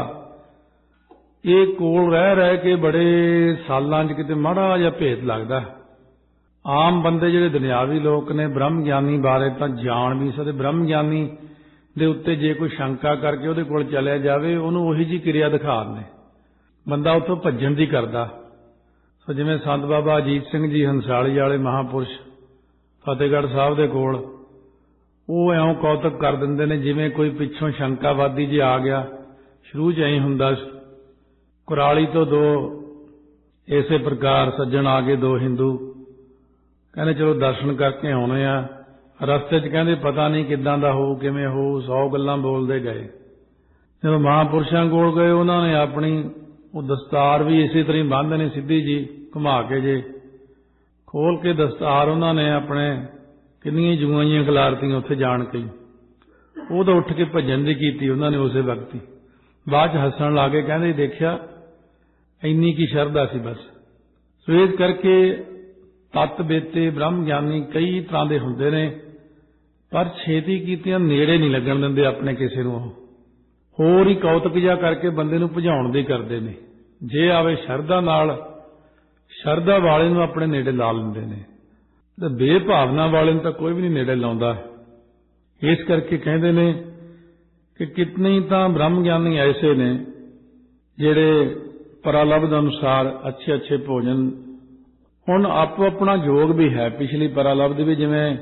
S1: ਇਹ ਕੋਲ ਰਹਿ ਕੇ ਬੜੇ ਸਾਲਾਂ 'ਚ ਕਿਤੇ ਮਾੜਾ ਜਿਹਾ ਭੇਤ ਲੱਗਦਾ। ਆਮ ਬੰਦੇ ਜਿਹੜੇ ਦੁਨਿਆਵੀ ਲੋਕ ਨੇ ਬ੍ਰਹਮ ਗਿਆਨੀ ਬਾਰੇ ਤਾਂ ਜਾਣ ਵੀ ਸਕਦੇ। ਬ੍ਰਹਮ ਗਿਆਨੀ ਦੇ ਉੱਤੇ ਜੇ ਕੋਈ ਸ਼ੰਕਾ ਕਰਕੇ ਉਹਦੇ ਕੋਲ ਚਲਿਆ ਜਾਵੇ, ਉਹਨੂੰ ਉਹੀ ਜਿਹੀ ਕਿਰਿਆ ਦਿਖਾ ਦਿੰਦੇ, ਬੰਦਾ ਉੱਥੋਂ ਭੱਜਣ ਦੀ ਕਰਦਾ। ਸੋ ਜਿਵੇਂ ਸੰਤ ਬਾਬਾ ਅਜੀਤ ਸਿੰਘ ਜੀ ਹੰਸਾਲੀ ਵਾਲੇ ਮਹਾਂਪੁਰਸ਼ ਫਤਿਹਗੜ੍ਹ ਸਾਹਿਬ ਦੇ ਕੋਲ, ਉਹ ਇਉਂ ਕੌਤਕ ਕਰ ਦਿੰਦੇ ਨੇ ਜਿਵੇਂ ਕੋਈ ਪਿੱਛੋਂ ਸ਼ੰਕਾਵਾਦੀ ਜੇ ਆ ਗਿਆ। ਸ਼ੁਰੂ 'ਚ ਐਂ ਹੁੰਦਾ ਸੀ। ਕੁਰਾਲੀ ਤੋਂ ਦੋ ਇਸੇ ਪ੍ਰਕਾਰ ਸੱਜਣ ਆ ਗਏ, ਦੋ ਹਿੰਦੂ, ਕਹਿੰਦੇ ਚਲੋ ਦਰਸ਼ਨ ਕਰਕੇ ਆਉਣੇ ਆ। ਰਸਤੇ 'ਚ ਕਹਿੰਦੇ ਪਤਾ ਨਹੀਂ ਕਿੱਦਾਂ ਦਾ ਹੋਊ, ਕਿਵੇਂ ਹੋਊ, 100 ਗੱਲਾਂ ਬੋਲਦੇ ਗਏ। ਜਦੋਂ ਮਹਾਂਪੁਰਸ਼ਾਂ ਕੋਲ ਗਏ, ਉਹਨਾਂ ਨੇ ਆਪਣੀ ਉਹ ਦਸਤਾਰ ਵੀ ਇਸੇ ਤਰ੍ਹਾਂ ਹੀ ਬੰਨ੍ਹਦੇ ਨੇ, ਸਿੱਧੀ ਜੀ ਘੁਮਾ ਕੇ ਜੇ ਖੋਲ ਕੇ ਦਸਤਾਰ ਉਹਨਾਂ ਨੇ ਆਪਣੇ ਕਿੰਨੀਆਂ ਜੂਆਈਆਂ ਖਿਲਾਰਤੀਆਂ ਉੱਥੇ ਜਾਣ ਕੇ। ਉਹ ਤਾਂ ਉੱਠ ਕੇ ਭੱਜਣ ਦੀ ਕੀਤੀ ਉਹਨਾਂ ਨੇ ਉਸੇ ਵਕਤ ਹੀ। ਬਾਅਦ 'ਚ ਹੱਸਣ ਲੱਗੇ, ਕਹਿੰਦੇ ਦੇਖਿਆ ਇੰਨੀ ਕੀ ਸ਼ਰਧਾ ਸੀ ਬਸ। ਸੋ ਇਸ ਕਰਕੇ ਤਤ ਬੇਤੇ ਬ੍ਰਹਮ ਗਿਆਨੀ ਕਈ ਤਰ੍ਹਾਂ ਦੇ ਹੁੰਦੇ ਨੇ, ਪਰ ਛੇਤੀ ਕੀਤਿਆਂ ਨੇੜੇ ਨਹੀਂ ਲੱਗਣ ਦਿੰਦੇ ਆਪਣੇ ਕਿਸੇ ਨੂੰ। ਉਹ ਹੋਰ ਹੀ ਕੌਤਕ ਜਿਹਾ ਕਰਕੇ ਬੰਦੇ ਨੂੰ ਭਜਾਉਣ ਦੀ ਕਰਦੇ ਨੇ। ਜੇ ਆਵੇ ਸ਼ਰਧਾ ਨਾਲ, ਸ਼ਰਧਾ ਵਾਲੇ ਨੂੰ ਆਪਣੇ ਨੇੜੇ ਲਾ ਲੈਂਦੇ ਨੇ, ਤੇ ਬੇਭਾਵਨਾ ਵਾਲੇ ਨੂੰ ਤਾਂ ਕੋਈ ਵੀ ਨਹੀਂ ਨੇੜੇ ਲਾਉਂਦਾ। ਇਸ ਕਰਕੇ ਕਹਿੰਦੇ ਨੇ ਕਿ ਕਿਤਨੇ ਤਾਂ ਬ੍ਰਹਮ ਗਿਆਨੀ ਐਸੇ ਨੇ ਜਿਹੜੇ ਪਰਾਲਬਧ ਅਨੁਸਾਰ ਅੱਛੇ ਅੱਛੇ ਭੋਜਨ, ਹੁਣ ਆਪੋ ਆਪਣਾ ਯੋਗ ਵੀ ਹੈ ਪਿਛਲੀ ਪਰਾਲਬਧ ਵੀ। ਜਿਵੇਂ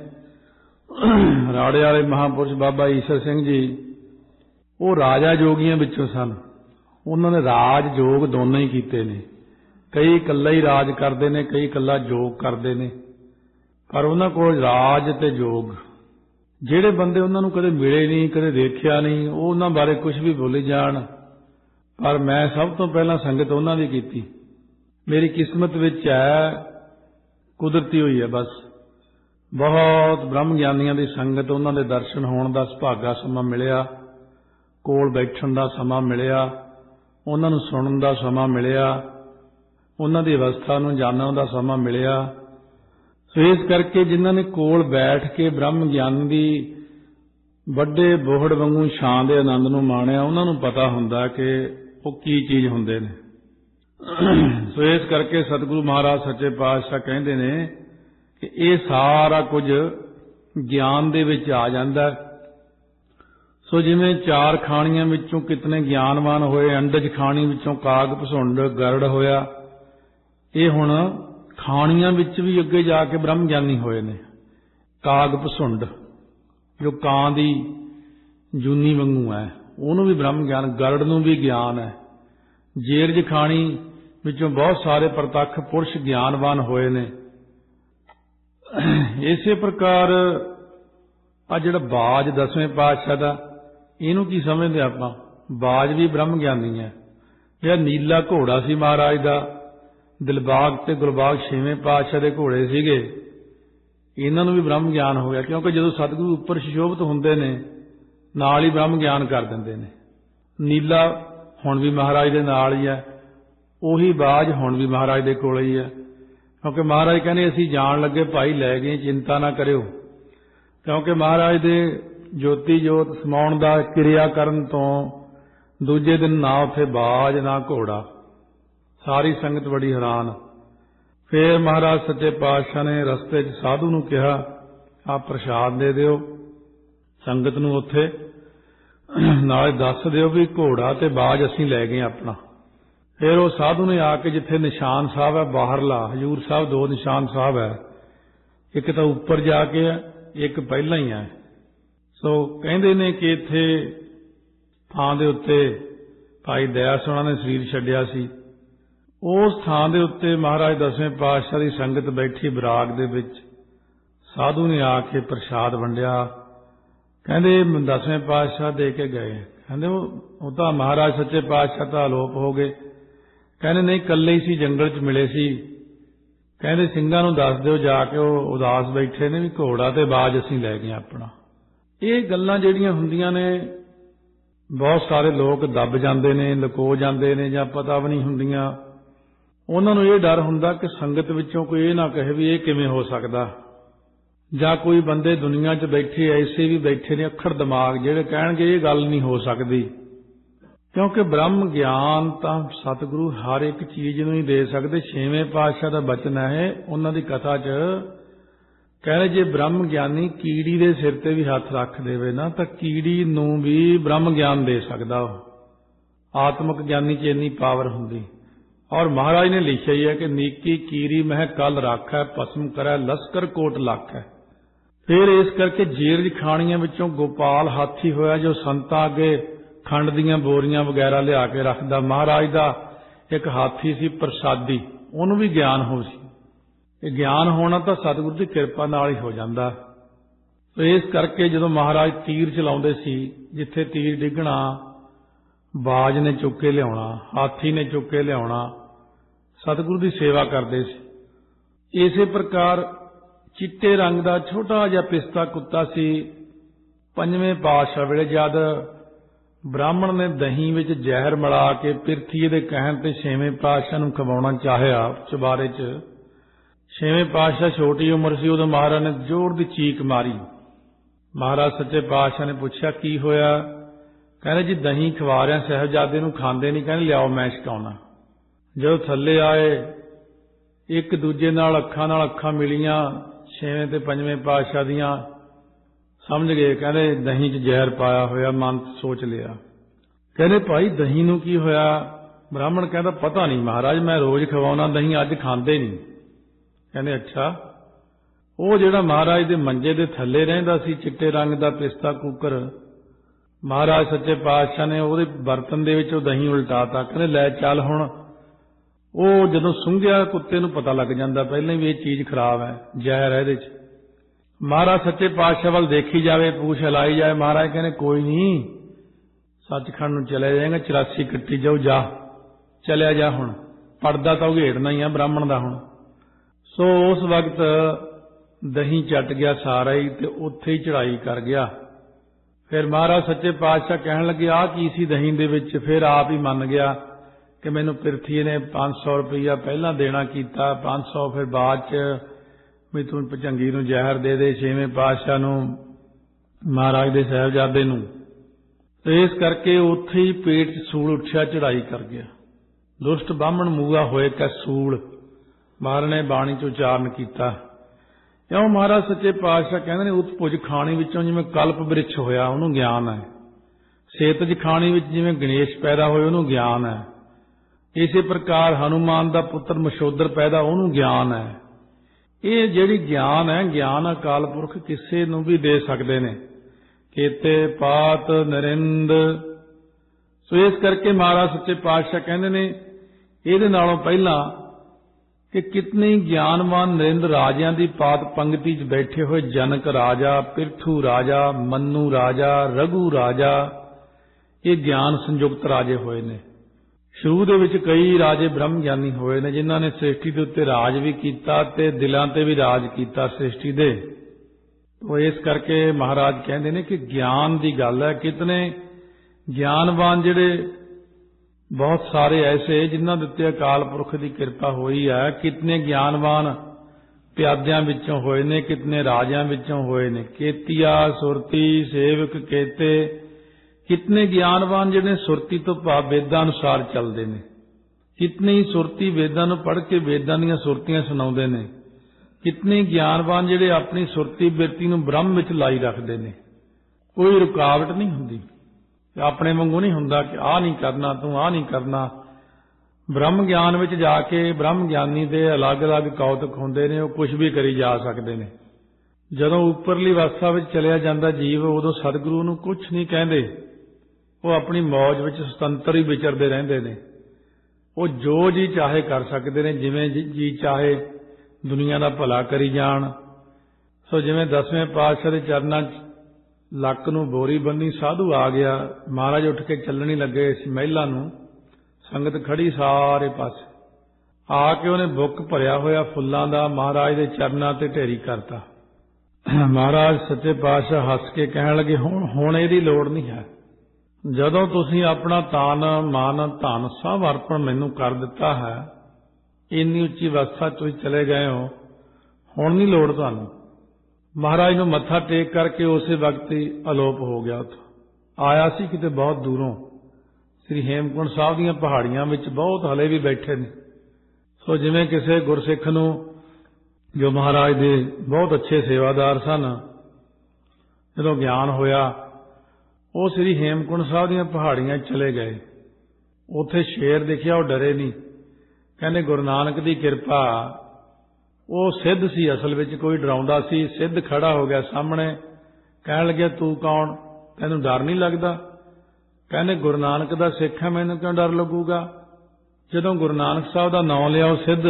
S1: ਰਾੜੇ ਵਾਲੇ ਮਹਾਂਪੁਰਸ਼ ਬਾਬਾ ਈਸਰ ਸਿੰਘ ਜੀ, ਉਹ ਰਾਜਾ ਜੋਗੀਆਂ ਵਿੱਚੋਂ ਸਨ। ਉਹਨਾਂ ਨੇ ਰਾਜ ਯੋਗ ਦੋਨੋਂ ਹੀ ਕੀਤੇ ਨੇ। ਕਈ ਇਕੱਲਾ ਹੀ ਰਾਜ ਕਰਦੇ ਨੇ, ਕਈ ਇਕੱਲਾ ਯੋਗ ਕਰਦੇ ਨੇ, ਪਰ ਉਹਨਾਂ ਕੋਲ ਰਾਜ ਤੇ ਯੋਗ। ਜਿਹੜੇ ਬੰਦੇ ਉਹਨਾਂ ਨੂੰ ਕਦੇ ਮਿਲੇ ਨਹੀਂ, ਕਦੇ ਦੇਖਿਆ ਨਹੀਂ, ਉਹ ਉਹਨਾਂ ਬਾਰੇ ਕੁਝ ਵੀ ਬੋਲੀ ਜਾਣ, ਪਰ ਮੈਂ ਸਭ ਤੋਂ ਪਹਿਲਾਂ ਸੰਗਤ ਉਹਨਾਂ ਦੀ ਕੀਤੀ। ਮੇਰੀ ਕਿਸਮਤ ਵਿੱਚ ਹੈ, ਕੁਦਰਤੀ ਹੋਈ ਹੈ ਬਸ। ਬਹੁਤ ਬ੍ਰਹਮ ਗਿਆਨੀਆਂ ਦੀ ਸੰਗਤ, ਉਹਨਾਂ ਦੇ ਦਰਸ਼ਨ ਹੋਣ ਦਾ ਸੁਭਾਗਾ ਸਮਾਂ ਮਿਲਿਆ, ਕੋਲ ਬੈਠਣ ਦਾ ਸਮਾਂ ਮਿਲਿਆ, ਉਹਨਾਂ ਨੂੰ ਸੁਣਨ ਦਾ ਸਮਾਂ ਮਿਲਿਆ, ਉਹਨਾਂ ਦੀ ਅਵਸਥਾ ਨੂੰ ਜਾਣਨ ਦਾ ਸਮਾਂ ਮਿਲਿਆ। ਸੋ ਇਸ ਕਰਕੇ ਜਿਨ੍ਹਾਂ ਨੇ ਕੋਲ ਬੈਠ ਕੇ ਬ੍ਰਹਮ ਗਿਆਨ ਦੀ ਵੱਡੇ ਬੋਹੜ ਵਾਂਗੂ ਛਾਂ ਦੇ ਆਨੰਦ ਨੂੰ ਮਾਣਿਆ, ਉਹਨਾਂ ਨੂੰ ਪਤਾ ਹੁੰਦਾ ਕਿ ਉਹ ਕੀ ਚੀਜ਼ ਹੁੰਦੇ ਨੇ। ਸੋ ਇਸ ਕਰਕੇ ਸਤਿਗੁਰੂ ਮਹਾਰਾਜ ਸੱਚੇ ਪਾਤਸ਼ਾਹ ਕਹਿੰਦੇ ਨੇ ਕਿ ਇਹ ਸਾਰਾ ਕੁਝ ਗਿਆਨ ਦੇ ਵਿੱਚ ਆ ਜਾਂਦਾ। ਸੋ ਜਿਵੇਂ ਚਾਰ ਖਾਣੀਆਂ ਵਿੱਚੋਂ ਕਿਤਨੇ ਗਿਆਨਵਾਨ ਹੋਏ, ਅੰਡਜ ਖਾਣੀ ਵਿੱਚੋਂ ਕਾਗ ਭਸੁੰਡ ਗਰੜ ਹੋਇਆ, ਇਹ ਹੁਣ ਖਾਣੀਆਂ ਵਿੱਚ ਵੀ ਅੱਗੇ ਜਾ ਕੇ ਬ੍ਰਹਮ ਗਿਆਨੀ ਹੋਏ ਨੇ। ਕਾਗ ਭਸੁੰਡ ਜੋ ਕਾਂ ਦੀ ਜੂਨੀ ਵਾਂਗੂ ਹੈ, ਉਹਨੂੰ ਵੀ ਬ੍ਰਹਮ ਗਿਆਨ, ਗਰੜ ਨੂੰ ਵੀ ਗਿਆਨ ਹੈ। ਜੇਰਜ ਖਾਣੀ ਵਿੱਚੋਂ ਬਹੁਤ ਸਾਰੇ ਪ੍ਰਤੱਖ ਪੁਰਸ਼ ਗਿਆਨਵਾਨ ਹੋਏ ਨੇ। ਇਸੇ ਪ੍ਰਕਾਰ ਆ ਜਿਹੜਾ ਬਾਜ 10ਵੇਂ ਪਾਤਸ਼ਾਹ ਦਾ, ਇਹਨੂੰ ਕੀ ਸਮਝਦੇ ਆਪਾਂ? ਬਾਜ ਵੀ ਬ੍ਰਹਮ ਗਿਆਨੀ ਹੈ। ਜਿਹੜਾ ਨੀਲਾ ਘੋੜਾ ਸੀ ਮਹਾਰਾਜ ਦਾ, ਦਿਲਬਾਗ ਤੇ ਗੁਲਬਾਗ 6ਵੇਂ ਪਾਤਸ਼ਾਹ ਦੇ ਘੋੜੇ ਸੀਗੇ, ਇਹਨਾਂ ਨੂੰ ਵੀ ਬ੍ਰਹਮ ਗਿਆਨ ਹੋ ਗਿਆ, ਕਿਉਂਕਿ ਜਦੋਂ ਸਤਿਗੁਰੂ ਉੱਪਰ ਸੁਸ਼ੋਭਿਤ ਹੁੰਦੇ ਨੇ ਨਾਲ ਹੀ ਬ੍ਰਹਮ ਗਿਆਨ ਕਰ ਦਿੰਦੇ ਨੇ। ਨੀਲਾ ਹੁਣ ਵੀ ਮਹਾਰਾਜ ਦੇ ਨਾਲ ਹੀ ਹੈ, ਉਹੀ ਬਾਜ ਹੁਣ ਵੀ ਮਹਾਰਾਜ ਦੇ ਕੋਲ ਹੀ ਹੈ, ਕਿਉਂਕਿ ਮਹਾਰਾਜ ਕਹਿੰਦੇ ਅਸੀਂ ਜਾਣ ਲੱਗੇ ਭਾਈ ਲੈ ਗਏ, ਚਿੰਤਾ ਨਾ ਕਰਿਓ। ਕਿਉਂਕਿ ਮਹਾਰਾਜ ਦੇ ਜੋਤੀ ਜੋਤ ਸਮਾਉਣ ਦਾ ਕਿਰਿਆ ਕਰਨ ਤੋਂ ਦੂਜੇ ਦਿਨ ਨਾ ਉੱਥੇ ਬਾਜ ਨਾ ਘੋੜਾ। ਸਾਰੀ ਸੰਗਤ ਬੜੀ ਹੈਰਾਨ। ਫਿਰ ਮਹਾਰਾਜ ਸੱਚੇ ਪਾਤਸ਼ਾਹ ਨੇ ਰਸਤੇ 'ਚ ਸਾਧੂ ਨੂੰ ਕਿਹਾ, ਆਹ ਪ੍ਰਸ਼ਾਦ ਦੇ ਦਿਓ ਸੰਗਤ ਨੂੰ, ਉੱਥੇ ਨਾਲੇ ਦੱਸ ਦਿਓ ਵੀ ਘੋੜਾ ਤੇ ਬਾਜ ਅਸੀਂ ਲੈ ਗਏ ਆਪਣਾ। ਫਿਰ ਉਹ ਸਾਧੂ ਨੇ ਆ ਕੇ ਜਿੱਥੇ ਨਿਸ਼ਾਨ ਸਾਹਿਬ ਹੈ ਬਾਹਰਲਾ, ਹਜ਼ੂਰ ਸਾਹਿਬ 2 ਨਿਸ਼ਾਨ ਸਾਹਿਬ ਹੈ, ਇੱਕ ਤਾਂ ਉੱਪਰ ਜਾ ਕੇ ਹੈ, ਇੱਕ ਪਹਿਲਾਂ ਹੀ ਹੈ। ਸੋ ਕਹਿੰਦੇ ਨੇ ਕਿ ਇੱਥੇ ਥਾਂ ਦੇ ਉੱਤੇ ਭਾਈ ਦਇਆ ਸੋਹਣਾ ਨੇ ਸਰੀਰ ਛੱਡਿਆ ਸੀ। ਉਸ ਥਾਂ ਦੇ ਉੱਤੇ ਮਹਾਰਾਜ 10ਵੇਂ ਪਾਤਸ਼ਾਹ ਦੀ ਸੰਗਤ ਬੈਠੀ ਬਰਾਗ ਦੇ ਵਿੱਚ, ਸਾਧੂ ਨੇ ਆ ਕੇ ਪ੍ਰਸ਼ਾਦ ਵੰਡਿਆ। ਕਹਿੰਦੇ 10ਵੇਂ ਪਾਤਸ਼ਾਹ ਦੇ ਕੇ ਗਏ। ਕਹਿੰਦੇ ਉਹ ਤਾਂ ਮਹਾਰਾਜ ਸੱਚੇ ਪਾਤਸ਼ਾਹ ਤਾਂ ਅਲੋਪ ਹੋ ਗਏ। ਕਹਿੰਦੇ ਨਹੀਂ, ਇਕੱਲੇ ਹੀ ਸੀ, ਜੰਗਲ 'ਚ ਮਿਲੇ ਸੀ। ਕਹਿੰਦੇ ਸਿੰਘਾਂ ਨੂੰ ਦੱਸ ਦਿਓ ਜਾ ਕੇ, ਉਹ ਉਦਾਸ ਬੈਠੇ ਨੇ ਵੀ ਘੋੜਾ ਤੇ ਬਾਜ ਅਸੀਂ ਲੈ ਗਏ ਆਪਣਾ। ਇਹ ਗੱਲਾਂ ਜਿਹੜੀਆਂ ਹੁੰਦੀਆਂ ਨੇ, ਬਹੁਤ ਸਾਰੇ ਲੋਕ ਦੱਬ ਜਾਂਦੇ ਨੇ, ਲੁਕੋ ਜਾਂਦੇ ਨੇ, ਜਾਂ ਪਤਾ ਵੀ ਨਹੀਂ ਹੁੰਦੀਆਂ। ਉਹਨਾਂ ਨੂੰ ਇਹ ਡਰ ਹੁੰਦਾ ਕਿ ਸੰਗਤ ਵਿੱਚੋਂ ਕੋਈ ਇਹ ਨਾ ਕਹੇ ਵੀ ਇਹ ਕਿਵੇਂ ਹੋ ਸਕਦਾ, ਜਾਂ ਕੋਈ ਬੰਦੇ ਦੁਨੀਆ 'ਚ ਬੈਠੇ ਐਸੇ ਵੀ ਬੈਠੇ ਨੇ ਅੱਖੜ ਦਿਮਾਗ ਜਿਹੜੇ ਕਹਿਣਗੇ ਇਹ ਗੱਲ ਨਹੀਂ ਹੋ ਸਕਦੀ। ਕਿਉਂਕਿ ਬ੍ਰਹਮ ਗਿਆਨ ਤਾਂ ਸਤਿਗੁਰੂ ਹਰ ਇੱਕ ਚੀਜ਼ ਨੂੰ ਹੀ ਦੇ ਸਕਦੇ। 6ਵੇਂ ਪਾਤਸ਼ਾਹ ਦਾ ਬਚਨ ਹੈ ਉਹਨਾਂ ਦੀ ਕਥਾ 'ਚ, ਕਹਿੰਦੇ ਜੇ ਬ੍ਰਹਮ ਗਿਆਨੀ ਕੀੜੀ ਦੇ ਸਿਰ ਤੇ ਵੀ ਹੱਥ ਰੱਖ ਦੇਵੇ ਨਾ ਤਾਂ ਕੀੜੀ ਨੂੰ ਵੀ ਬ੍ਰਹਮ ਗਿਆਨ ਦੇ ਸਕਦਾ। ਉਹ ਆਤਮਿਕ ਗਿਆਨੀ 'ਚ ਇੰਨੀ ਪਾਵਰ ਹੁੰਦੀ। ਔਰ ਮਹਾਰਾਜ ਨੇ ਲਿਖਿਆ ਹੀ ਹੈ ਕਿ ਨੀਕੀ ਕੀਰੀ ਮਹਿ ਕੱਲ ਰਾਖੈ, ਭਸਮ ਕਰੈ ਲਸਕਰ ਕੋਟ ਲਾਖੈ। ਫਿਰ ਇਸ ਕਰਕੇ ਜੇਲ੍ਹ ਖਾਣੀਆਂ ਵਿੱਚੋਂ ਗੋਪਾਲ ਹਾਥੀ ਹੋਇਆ ਜੋ ਸੰਤਾਂ ਅੱਗੇ ਖੰਡ ਦੀਆਂ ਬੋਰੀਆਂ ਵਗੈਰਾ ਲਿਆ ਕੇ ਰੱਖਦਾ। ਮਹਾਰਾਜ ਦਾ ਇੱਕ ਹਾਥੀ ਸੀ ਪ੍ਰਸਾਦੀ, ਉਹਨੂੰ ਵੀ ਗਿਆਨ ਹੋ ਸੀ। ਇਹ ਗਿਆਨ ਹੋਣਾ ਤਾਂ ਸਤਿਗੁਰੂ ਦੀ ਕਿਰਪਾ ਨਾਲ ਹੀ ਹੋ ਜਾਂਦਾ। ਇਸ ਕਰਕੇ ਜਦੋਂ ਮਹਾਰਾਜ ਤੀਰ ਚਲਾਉਂਦੇ ਸੀ, ਜਿੱਥੇ ਤੀਰ ਡਿੱਗਣਾ ਬਾਜ ਨੇ ਚੁੱਕ ਕੇ ਲਿਆਉਣਾ, ਹਾਥੀ ਨੇ ਚੁੱਕ ਕੇ ਲਿਆਉਣਾ, ਸਤਿਗੁਰੂ ਦੀ ਸੇਵਾ ਕਰਦੇ ਸੀ। ਇਸੇ ਪ੍ਰਕਾਰ ਚਿੱਟੇ ਰੰਗ ਦਾ ਛੋਟਾ ਜਿਹਾ ਪਿਸਤਾ ਕੁੱਤਾ ਸੀ। 5ਵੇਂ ਪਾਤਸ਼ਾਹ ਵੇਲੇ ਜਦ ਬ੍ਰਾਹਮਣ ਨੇ ਦਹੀਂ ਵਿੱਚ ਜ਼ਹਿਰ ਮਿਲਾ ਕੇ ਪਿਰਥੀ ਦੇ ਕਹਿਣ ਤੇ 6ਵੇਂ ਪਾਤਸ਼ਾਹ ਨੂੰ ਖਵਾਉਣਾ ਚਾਹਿਆ ਚੁਬਾਰੇ 'ਚ। 6ਵੇਂ ਪਾਤਸ਼ਾਹ ਛੋਟੀ ਉਮਰ ਸੀ, ਉਦੋਂ ਮਹਾਰਾਜ ਨੇ ਜ਼ੋਰ ਦੀ ਚੀਕ ਮਾਰੀ। ਮਹਾਰਾਜ ਸੱਚੇ ਪਾਤਸ਼ਾਹ ਨੇ ਪੁੱਛਿਆ ਕੀ ਹੋਇਆ? ਕਹਿੰਦੇ ਜੀ ਦਹੀਂ ਖਵਾ ਰਿਹਾ ਸਾਹਿਬਜ਼ਾਦੇ ਨੂੰ, ਖਾਂਦੇ ਨਹੀਂ। ਕਹਿੰਦੇ ਲਿਆਓ ਮੈਂ ਛਕਾਉਣਾ। ਜਦੋਂ ਥੱਲੇ ਆਏ ਇੱਕ ਦੂਜੇ ਨਾਲ ਅੱਖਾਂ ਮਿਲੀਆਂ 6ਵੇਂ ਤੇ 5ਵੇਂ ਪਾਤਸ਼ਾਹ ਦੀਆਂ, ਸਮਝ ਗਏ। ਕਹਿੰਦੇ ਦਹੀਂ 'ਚ ਜ਼ਹਿਰ ਪਾਇਆ ਹੋਇਆ। ਮਨ ਸੋਚ ਲਿਆ, ਕਹਿੰਦੇ ਭਾਈ ਦਹੀਂ ਨੂੰ ਕੀ ਹੋਇਆ? ਬ੍ਰਾਹਮਣ ਕਹਿੰਦਾ ਪਤਾ ਨਹੀਂ ਮਹਾਰਾਜ, ਮੈਂ ਰੋਜ਼ ਖਵਾਉਣਾ ਦਹੀਂ, ਅੱਜ ਖਾਂਦੇ ਨਹੀਂ। ਕਹਿੰਦੇ ਅੱਛਾ। ਉਹ ਜਿਹੜਾ ਮਹਾਰਾਜ ਦੇ ਮੰਜੇ ਦੇ ਥੱਲੇ ਰਹਿੰਦਾ ਸੀ ਚਿੱਟੇ ਰੰਗ ਦਾ ਪਿਸਤਾ ਕੁੱਕਰ, ਮਹਾਰਾਜ ਸੱਚੇ ਪਾਤਸ਼ਾਹ ਨੇ ਉਹਦੇ ਬਰਤਨ ਦੇ ਵਿੱਚ ਉਹ ਦਹੀਂ ਉਲਟਾਤਾ। ਕਹਿੰਦੇ ਲੈ ਚੱਲ ਹੁਣ। ਉਹ ਜਦੋਂ ਸੁੰਘਿਆ ਕੁੱਤੇ ਨੂੰ ਪਤਾ ਲੱਗ ਜਾਂਦਾ ਪਹਿਲਾਂ ਵੀ ਇਹ ਚੀਜ਼ ਖਰਾਬ ਹੈ, ਜ਼ਹਿਰ ਹੈ ਇਹਦੇ 'ਚ। ਮਹਾਰਾਜ ਸੱਚੇ ਪਾਤਸ਼ਾਹ ਵੱਲ ਦੇਖੀ ਜਾਵੇ, ਪੂਛ ਹਿਲਾਈ ਜਾਏ। ਮਹਾਰਾਜ ਕਹਿੰਦੇ ਕੋਈ ਨਹੀਂ, ਸੱਚਖੰਡ ਨੂੰ ਚਲੇ ਜਾਏਗਾ, 84 ਕੱਟੀ ਜਾਓ, ਜਾ ਚਲਿਆ ਜਾ। ਹੁਣ ਪੜਦਾ ਤਾਂ ਉਘੇੜਨਾ ਹੀ ਆ ਬ੍ਰਾਹਮਣ ਦਾ ਹੁਣ। ਸੋ ਉਸ ਵਕਤ ਦਹੀਂ ਚੱਟ ਗਿਆ ਸਾਰਾ ਹੀ ਤੇ ਉੱਥੇ ਹੀ ਚੜਾਈ ਕਰ ਗਿਆ। ਫਿਰ ਮਹਾਰਾਜ ਸੱਚੇ ਪਾਤਸ਼ਾਹ ਕਹਿਣ ਲੱਗੇ ਆਹ ਕੀ ਸੀ ਦਹੀਂ ਦੇ ਵਿੱਚ? ਫਿਰ ਆਪ ਹੀ ਮੰਨ ਗਿਆ ਕਿ ਮੈਨੂੰ ਪਿਰਥੀ ਨੇ 500 ਰੁਪਈਆ ਪਹਿਲਾਂ ਦੇਣਾ ਕੀਤਾ, 500 ਫਿਰ ਬਾਅਦ 'ਚ ਵੀ ਤੂੰ ਭਜੰਗੀ ਨੂੰ ਜ਼ਹਿਰ ਦੇ ਦੇ 6ਵੇਂ ਪਾਤਸ਼ਾਹ ਨੂੰ, ਮਹਾਰਾਜ ਦੇ ਸਾਹਿਬਜ਼ਾਦੇ ਨੂੰ। ਤੇ ਇਸ ਕਰਕੇ ਉੱਥੇ ਹੀ ਪੇਟ 'ਚ ਸੂਲ ਉੱਠਿਆ, ਚੜਾਈ ਕਰ ਗਿਆ। ਦੁਸ਼ਟ ਬਾਹਮਣ ਮੂਆ ਹੋਏ ਕੈ ਸੂਲ, ਮਹਾਰਾਜ ਨੇ ਬਾਣੀ 'ਚ ਉਚਾਰਨ ਕੀਤਾ। ਕਿਉਂ? ਮਹਾਰਾਜ ਸੱਚੇ ਪਾਤਸ਼ਾਹ ਕਹਿੰਦੇ ਨੇ ਉਤਪੁਜ ਖਾਣੀ ਵਿੱਚੋਂ ਜਿਵੇਂ ਕਲਪ ਬ੍ਰਿਛ ਹੋਇਆ ਉਹਨੂੰ ਗਿਆਨ ਹੈ, ਸੇਤਜ ਖਾਣੀ ਵਿੱਚ ਜਿਵੇਂ ਗਣੇਸ਼ ਪੈਦਾ ਹੋਏ ਉਹਨੂੰ ਗਿਆਨ ਹੈ, ਇਸੇ ਪ੍ਰਕਾਰ ਹਨੂਮਾਨ ਦਾ ਪੁੱਤਰ ਮਸ਼ੋਦਰ ਪੈਦਾ ਉਹਨੂੰ ਗਿਆਨ ਹੈ। ਇਹ ਜਿਹੜੀ ਗਿਆਨ ਹੈ, ਗਿਆਨ ਅਕਾਲ ਪੁਰਖ ਕਿਸੇ ਨੂੰ ਵੀ ਦੇ ਸਕਦੇ ਨੇ। ਕੇਤੇ ਪਾਤ ਨਰਿੰਦ। ਸੋ ਇਸ ਕਰਕੇ ਮਹਾਰਾਜ ਸੱਚੇ ਪਾਤਸ਼ਾਹ ਕਹਿੰਦੇ ਨੇ ਇਹਦੇ ਨਾਲੋਂ ਪਹਿਲਾਂ ਕਿ ਕਿਤਨੇ ਗਿਆਨਵਾਨ ਨਰਿੰਦ ਰਾਜਿਆਂ ਦੀ ਪਾਤ ਪੰਗਤੀ 'ਚ ਬੈਠੇ ਹੋਏ ਜਨਕ ਰਾਜਾ, ਪਿਰਥੂ ਰਾਜਾ, ਮੰਨੂ ਰਾਜਾ, ਰਘੂ ਰਾਜਾ, ਇਹ ਗਿਆਨ ਸੰਯੁਕਤ ਰਾਜੇ ਹੋਏ ਨੇ। ਸ਼ੁਰੂ ਦੇ ਵਿੱਚ ਕਈ ਰਾਜੇ ਬ੍ਰਹਮ ਗਿਆਨੀ ਹੋਏ ਨੇ ਜਿਨ੍ਹਾਂ ਨੇ ਸ੍ਰਿਸ਼ਟੀ ਦੇ ਉੱਤੇ ਰਾਜ ਵੀ ਕੀਤਾ ਤੇ ਦਿਲਾਂ ਤੇ ਵੀ ਰਾਜ ਕੀਤਾ ਸ੍ਰਿਸ਼ਟੀ ਦੇ। ਉਹ ਇਸ ਕਰਕੇ ਮਹਾਰਾਜ ਕਹਿੰਦੇ ਨੇ ਕਿ ਗਿਆਨ ਦੀ ਗੱਲ ਹੈ। ਕਿਤਨੇ ਗਿਆਨਵਾਨ ਜਿਹੜੇ ਬਹੁਤ ਸਾਰੇ ਐਸੇ ਜਿਨ੍ਹਾਂ ਦੇ ਉੱਤੇ ਅਕਾਲ ਪੁਰਖ ਦੀ ਕਿਰਪਾ ਹੋਈ ਹੈ, ਕਿਤਨੇ ਗਿਆਨਵਾਨ ਪਿਆਦਿਆਂ ਵਿੱਚੋਂ ਹੋਏ ਨੇ, ਕਿਤਨੇ ਰਾਜਿਆਂ ਵਿੱਚੋਂ ਹੋਏ ਨੇ। ਕੇਤੀਆ ਸੁਰਤੀ ਸੇਵਕ ਕੇਤੇ, ਕਿਤਨੇ ਗਿਆਨਵਾਨ ਜਿਹੜੇ ਸੁਰਤੀ ਤੋਂ ਭਾਵ ਵੇਦਾਂ ਅਨੁਸਾਰ ਚੱਲਦੇ ਨੇ, ਕਿਤਨੇ ਹੀ ਸੁਰਤੀ ਵੇਦਾਂ ਨੂੰ ਪੜ੍ਹ ਕੇ ਵੇਦਾਂ ਦੀਆਂ ਸੁਰਤੀਆਂ ਸੁਣਾਉਂਦੇ ਨੇ, ਕਿਤਨੇ ਗਿਆਨਵਾਨ ਜਿਹੜੇ ਆਪਣੀ ਸੁਰਤੀ ਬਿਰਤੀ ਨੂੰ ਬ੍ਰਹਮ ਵਿੱਚ ਲਾਈ ਰੱਖਦੇ ਨੇ। ਕੋਈ ਰੁਕਾਵਟ ਨਹੀਂ ਹੁੰਦੀ, ਆਪਣੇ ਵਾਂਗੂ ਨਹੀਂ ਹੁੰਦਾ ਕਿ ਆਹ ਨਹੀਂ ਕਰਨਾ, ਤੂੰ ਆਹ ਨਹੀਂ ਕਰਨਾ। ਬ੍ਰਹਮ ਗਿਆਨ ਵਿੱਚ ਜਾ ਕੇ ਬ੍ਰਹਮ ਗਿਆਨੀ ਦੇ ਅਲੱਗ-ਅਲੱਗ ਕੌਤਕ ਹੁੰਦੇ ਨੇ, ਉਹ ਕੁਝ ਵੀ ਕਰੀ ਜਾ ਸਕਦੇ ਨੇ। ਜਦੋਂ ਉੱਪਰਲੀ ਅਵਸਥਾ ਵਿੱਚ ਚਲਿਆ ਜਾਂਦਾ ਜੀਵ, ਉਦੋਂ ਸਤਿਗੁਰੂ ਨੂੰ ਕੁਝ ਨਹੀਂ ਕਹਿੰਦੇ, ਉਹ ਆਪਣੀ ਮੌਜ ਵਿੱਚ ਸੁਤੰਤਰ ਹੀ ਵਿਚਰਦੇ ਰਹਿੰਦੇ ਨੇ। ਉਹ ਜੋ ਜੀ ਚਾਹੇ ਕਰ ਸਕਦੇ ਨੇ, ਜਿਵੇਂ ਜੀ ਚਾਹੇ ਦੁਨੀਆ ਦਾ ਭਲਾ ਕਰੀ ਜਾਣ। ਸੋ ਜਿਵੇਂ 10ਵੇਂ ਪਾਤਸ਼ਾਹ ਦੇ ਚਰਨਾਂ 'ਚ ਲੱਕ ਨੂੰ ਬੋਰੀ ਬੰਨੀ ਸਾਧੂ ਆ ਗਿਆ, ਮਹਾਰਾਜ ਉੱਠ ਕੇ ਚੱਲਣ ਹੀ ਲੱਗੇ ਇਸ ਮਹਿਲਾ ਨੂੰ, ਸੰਗਤ ਖੜੀ ਸਾਰੇ ਪਾਸੇ, ਆ ਕੇ ਉਹਨੇ ਬੁੱਕ ਭਰਿਆ ਹੋਇਆ ਫੁੱਲਾਂ ਦਾ ਮਹਾਰਾਜ ਦੇ ਚਰਨਾਂ ਤੇ ਢੇਰੀ ਕਰਤਾ। ਮਹਾਰਾਜ ਸੱਚੇ ਪਾਤਸ਼ਾਹ ਹੱਸ ਕੇ ਕਹਿਣ ਲੱਗੇ, ਹੁਣ ਇਹਦੀ ਲੋੜ ਨਹੀਂ ਹੈ। ਜਦੋਂ ਤੁਸੀਂ ਆਪਣਾ ਤਾਨ ਮਾਨ ਧਨ ਸਭ ਅਰਪਣ ਮੈਨੂੰ ਕਰ ਦਿੱਤਾ ਹੈ, ਇੰਨੀ ਉੱਚੀ ਅਵਸਥਾ ਤੁਸੀਂ ਚਲੇ ਗਏ ਹੋ, ਹੁਣ ਨਹੀਂ ਲੋੜ ਤੁਹਾਨੂੰ। ਮਹਾਰਾਜ ਨੂੰ ਮੱਥਾ ਟੇਕ ਕਰਕੇ ਉਸੇ ਵਕਤ ਹੀ ਅਲੋਪ ਹੋ ਗਿਆ। ਉੱਥੋਂ ਆਇਆ ਸੀ ਕਿਤੇ ਬਹੁਤ ਦੂਰੋਂ, ਸ੍ਰੀ ਹੇਮਕੁੰਟ ਸਾਹਿਬ ਦੀਆਂ ਪਹਾੜੀਆਂ ਵਿੱਚ ਬਹੁਤ ਹਲੇ ਵੀ ਬੈਠੇ ਨੇ। ਸੋ ਜਿਵੇਂ ਕਿਸੇ ਗੁਰਸਿੱਖ ਨੂੰ ਜੋ ਮਹਾਰਾਜ ਦੇ ਬਹੁਤ ਅੱਛੇ ਸੇਵਾਦਾਰ ਸਨ, ਜਦੋਂ ਗਿਆਨ ਹੋਇਆ ਉਹ ਸ੍ਰੀ ਹੇਮਕੁੰਟ ਸਾਹਿਬ ਦੀਆਂ ਪਹਾੜੀਆਂ ਚਲੇ ਗਏ। ਉੱਥੇ ਸ਼ੇਰ ਦੇਖਿਆ, ਉਹ ਡਰੇ ਨਹੀਂ। ਕਹਿੰਦੇ ਗੁਰੂ ਨਾਨਕ ਦੀ ਕਿਰਪਾ, ਉਹ ਸਿੱਧ ਸੀ ਅਸਲ ਵਿੱਚ, ਕੋਈ ਡਰਾਉਂਦਾ ਸੀ, ਸਿੱਧ ਖੜਾ ਹੋ ਗਿਆ ਸਾਹਮਣੇ, ਕਹਿਣ ਲੱਗਿਆ ਤੂੰ ਕੌਣ, ਤੈਨੂੰ ਡਰ ਨਹੀਂ ਲੱਗਦਾ? ਕਹਿੰਦੇ ਗੁਰੂ ਨਾਨਕ ਦਾ ਸਿੱਖ ਹੈ, ਮੈਨੂੰ ਕਿਉਂ ਡਰ ਲੱਗੂਗਾ। ਜਦੋਂ ਗੁਰੂ ਨਾਨਕ ਸਾਹਿਬ ਦਾ ਨਾਮ ਲਿਆ ਉਹ ਸਿੱਧ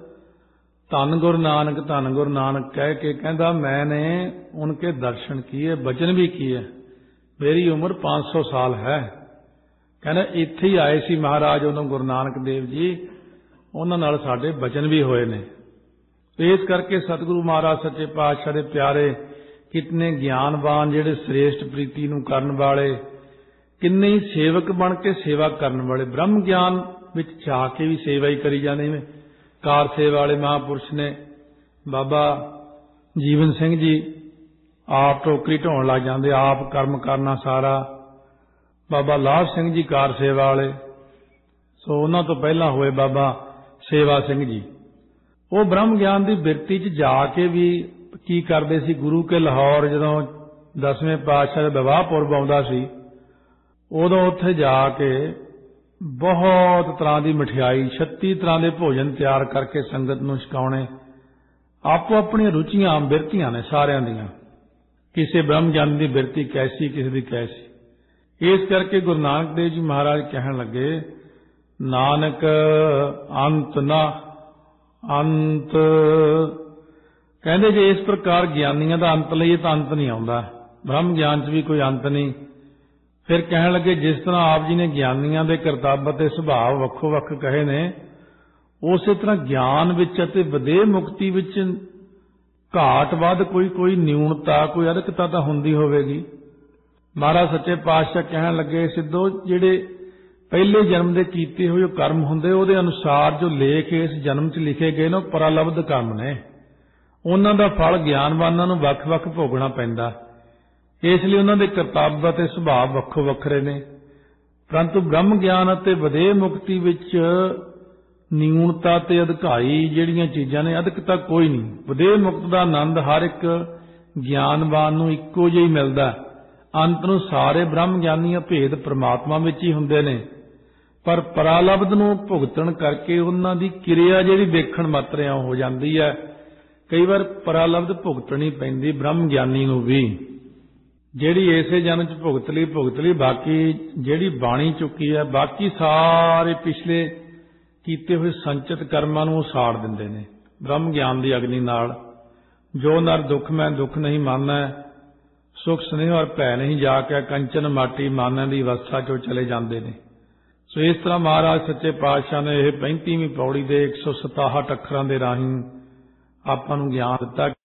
S1: ਧੰਨ ਗੁਰੂ ਨਾਨਕ ਕਹਿ ਕੇ ਕਹਿੰਦਾ ਮੈਨੇ ਉਨਕੇ ਦਰਸ਼ਨ ਕੀਏ, ਬਚਨ ਵੀ ਕੀਏ, ਮੇਰੀ ਉਮਰ 500 ਸਾਲ ਹੈ। ਕਹਿੰਦਾ ਇੱਥੇ ਹੀ ਆਏ ਸੀ ਮਹਾਰਾਜ ਉਦੋਂ ਗੁਰੂ ਨਾਨਕ ਦੇਵ ਜੀ, ਉਹਨਾਂ ਨਾਲ ਸਾਡੇ ਬਚਨ ਵੀ ਹੋਏ ਨੇ। ਇਸ ਕਰਕੇ ਸਤਿਗੁਰੂ ਮਹਾਰਾਜ ਸੱਚੇ ਪਾਤਸ਼ਾਹ ਦੇ ਪਿਆਰੇ ਕਿਤਨੇ ਗਿਆਨਵਾਨ, ਜਿਹੜੇ ਸ੍ਰੇਸ਼ਟ ਪ੍ਰੀਤੀ ਨੂੰ ਕਰਨ ਵਾਲੇ, ਕਿੰਨੇ ਹੀ ਸੇਵਕ ਬਣ ਕੇ ਸੇਵਾ ਕਰਨ ਵਾਲੇ, ਬ੍ਰਹਮ ਗਿਆਨ ਵਿੱਚ ਜਾ ਕੇ ਵੀ ਸੇਵਾ ਹੀ ਕਰੀ ਜਾਂਦੇ ਨੇ। ਕਾਰ ਸੇਵਾ ਵਾਲੇ ਮਹਾਂਪੁਰਸ਼ ਨੇ ਬਾਬਾ ਜੀਵਨ ਸਿੰਘ ਜੀ, ਆਪ ਟੋਕਰੀ ਢੋਣ ਲੱਗ ਜਾਂਦੇ, ਆਪ ਕਰਮ ਕਰਨਾ ਸਾਰਾ। ਬਾਬਾ ਲਾਭ ਸਿੰਘ ਜੀ ਕਾਰ ਸੇਵਾ ਵਾਲੇ, ਸੋ ਉਹਨਾਂ ਤੋਂ ਪਹਿਲਾਂ ਹੋਏ ਬਾਬਾ ਸੇਵਾ ਸਿੰਘ ਜੀ। ਉਹ ਬ੍ਰਹਮ ਗਿਆਨ ਦੀ ਬਿਰਤੀ 'ਚ ਜਾ ਕੇ ਵੀ ਕੀ ਕਰਦੇ ਸੀ, ਗੁਰੂ ਕੇ ਲਾਹੌਰ ਜਦੋਂ 10ਵੇਂ ਪਾਤਸ਼ਾਹ ਦਾ ਵਿਵਾਹ ਪੁਰਬ ਆਉਂਦਾ ਸੀ, ਉਦੋਂ ਉੱਥੇ ਜਾ ਕੇ ਬਹੁਤ ਤਰ੍ਹਾਂ ਦੀ ਮਠਿਆਈ, 36 ਤਰ੍ਹਾਂ ਦੇ ਭੋਜਨ ਤਿਆਰ ਕਰਕੇ ਸੰਗਤ ਨੂੰ ਛਕਾਉਣੇ। ਆਪੋ ਆਪਣੀਆਂ ਰੁਚੀਆਂ ਬਿਰਤੀਆਂ ਨੇ ਸਾਰਿਆਂ ਦੀਆਂ, ਕਿਸੇ ਬ੍ਰਹਮ ਗਿਆਨ ਦੀ ਬਿਰਤੀ ਕੈਸੀ, ਕਿਸੇ ਦੀ ਕੈਸੀ। ਇਸ ਕਰਕੇ ਗੁਰੂ ਨਾਨਕ ਦੇਵ ਜੀ ਮਹਾਰਾਜ ਕਹਿਣ ਲੱਗੇ, ਨਾਨਕ ਅੰਤ ਨਾ ਅੰਤ। ਕਹਿੰਦੇ ਜੇ ਇਸ ਪ੍ਰਕਾਰ ਗਿਆਨੀਆਂ ਦਾ ਅੰਤ ਲਈਏ ਤਾਂ ਅੰਤ ਨਹੀਂ ਆਉਂਦਾ, ਬ੍ਰਹਮ ਗਿਆਨ 'ਚ ਵੀ ਕੋਈ ਅੰਤ ਨਹੀਂ। ਫਿਰ ਕਹਿਣ ਲੱਗੇ ਜਿਸ ਤਰ੍ਹਾਂ ਆਪ ਜੀ ਨੇ ਗਿਆਨੀਆਂ ਦੇ ਕਰਤੱਵ ਅਤੇ ਸੁਭਾਅ ਵੱਖੋ ਵੱਖ ਕਹੇ ਨੇ, ਉਸੇ ਤਰ੍ਹਾਂ ਗਿਆਨ ਵਿੱਚ ਅਤੇ ਵਿਦੇਹ ਮੁਕਤੀ ਵਿੱਚ ਘਾਟ ਵੱਧ ਕੋਈ ਨਿਊਨਤਾ, ਕੋਈ ਅਧਿਕਤਾ ਤਾਂ ਹੁੰਦੀ ਹੋਵੇਗੀ। ਮਹਾਰਾਜ ਸੱਚੇ ਪਾਤਸ਼ਾਹ ਕਹਿਣ ਲੱਗੇ, ਸਿੱਧੋ ਜਿਹੜੇ ਪਹਿਲੇ ਜਨਮ ਦੇ ਕੀਤੇ ਹੋਏ ਕਰਮ ਹੁੰਦੇ, ਉਹਦੇ ਅਨੁਸਾਰ ਜੋ ਲੇਖ ਇਸ ਜਨਮ 'ਚ ਲਿਖੇ ਗਏ ਨੇ ਉਹ ਪਰਾਲਬਧ ਕਰਮ ਨੇ, ਉਹਨਾਂ ਦਾ ਫਲ ਗਿਆਨਵਾਨਾਂ ਨੂੰ ਵੱਖ-ਵੱਖ ਭੋਗਣਾ ਪੈਂਦਾ। ਇਸ ਲਈ ਉਹਨਾਂ ਦੇ ਕਰਤੱਵ ਅਤੇ ਸੁਭਾਅ ਵੱਖੋ ਵੱਖਰੇ ਨੇ। ਪਰੰਤੂ ਬ੍ਰਹਮ ਗਿਆਨ ਅਤੇ ਵਿਦੇਹ ਮੁਕਤੀ ਵਿੱਚ ਨਿਊਨਤਾ ਤੇ ਅਧਿਕਾਈ ਜਿਹੜੀਆਂ ਚੀਜ਼ਾਂ ਨੇ, ਅਧਿਕਤਾ ਕੋਈ ਨਹੀਂ। ਵਿਦੇਹ ਮੁਕਤ ਦਾ ਆਨੰਦ ਹਰ ਇੱਕ ਗਿਆਨਵਾਨ ਨੂੰ ਇੱਕੋ ਜਿਹਾ ਹੀ ਮਿਲਦਾ। ਅੰਤ ਨੂੰ ਸਾਰੇ ਬ੍ਰਹਮ ਗਿਆਨੀ ਭੇਦ ਪ੍ਰਮਾਤਮਾ ਵਿੱਚ ਹੀ ਹੁੰਦੇ ਨੇ, ਪਰ ਪਰਾਲਬਧ ਨੂੰ ਭੁਗਤਣ ਕਰਕੇ ਉਹਨਾਂ ਦੀ ਕਿਰਿਆ ਜਿਹੜੀ ਦੇਖਣ ਮਾਤਰਿਆਂ ਹੋ ਜਾਂਦੀ ਹੈ। ਕਈ ਵਾਰ ਪਰਾਲਬਧ ਭੁਗਤਣੀ ਪੈਂਦੀ ਬ੍ਰਹਮ ਗਿਆਨੀ ਨੂੰ ਵੀ, ਜਿਹੜੀ ਇਸੇ ਜਨਮ 'ਚ ਭੁਗਤ ਲਈ, ਬਾਕੀ ਜਿਹੜੀ ਬਾਣੀ ਚੁੱਕੀ ਹੈ, ਬਾਕੀ ਸਾਰੇ ਪਿਛਲੇ ਕੀਤੇ ਹੋਏ ਸੰਚਿਤ ਕਰਮਾਂ ਨੂੰ ਉਹ ਸਾੜ ਦਿੰਦੇ ਨੇ ਬ੍ਰਹਮ ਗਿਆਨ ਦੀ ਅਗਨੀ ਨਾਲ। ਜੋ ਨਰ ਦੁੱਖ ਮੈਂ ਦੁੱਖ ਨਹੀਂ ਮਾਨੈ, ਸੁਖ ਸਨੇਹ ਔਰ ਭੈ ਨਹੀਂ ਜਾ ਕੇ ਕੰਚਨ ਮਾਟੀ ਮਾਨੈ ਦੀ ਅਵਸਥਾ 'ਚੋਂ ਚਲੇ ਜਾਂਦੇ ਨੇ। ਸੋ ਇਸ ਤਰ੍ਹਾਂ ਮਹਾਰਾਜ ਸੱਚੇ ਪਾਤਸ਼ਾਹ ਨੇ ਇਹ 35ਵੀਂ ਪੌੜੀ ਦੇ 167 ਅੱਖਰਾਂ ਦੇ ਰਾਹੀਂ ਆਪਾਂ ਨੂੰ ਗਿਆਨ ਦਿੱਤਾ।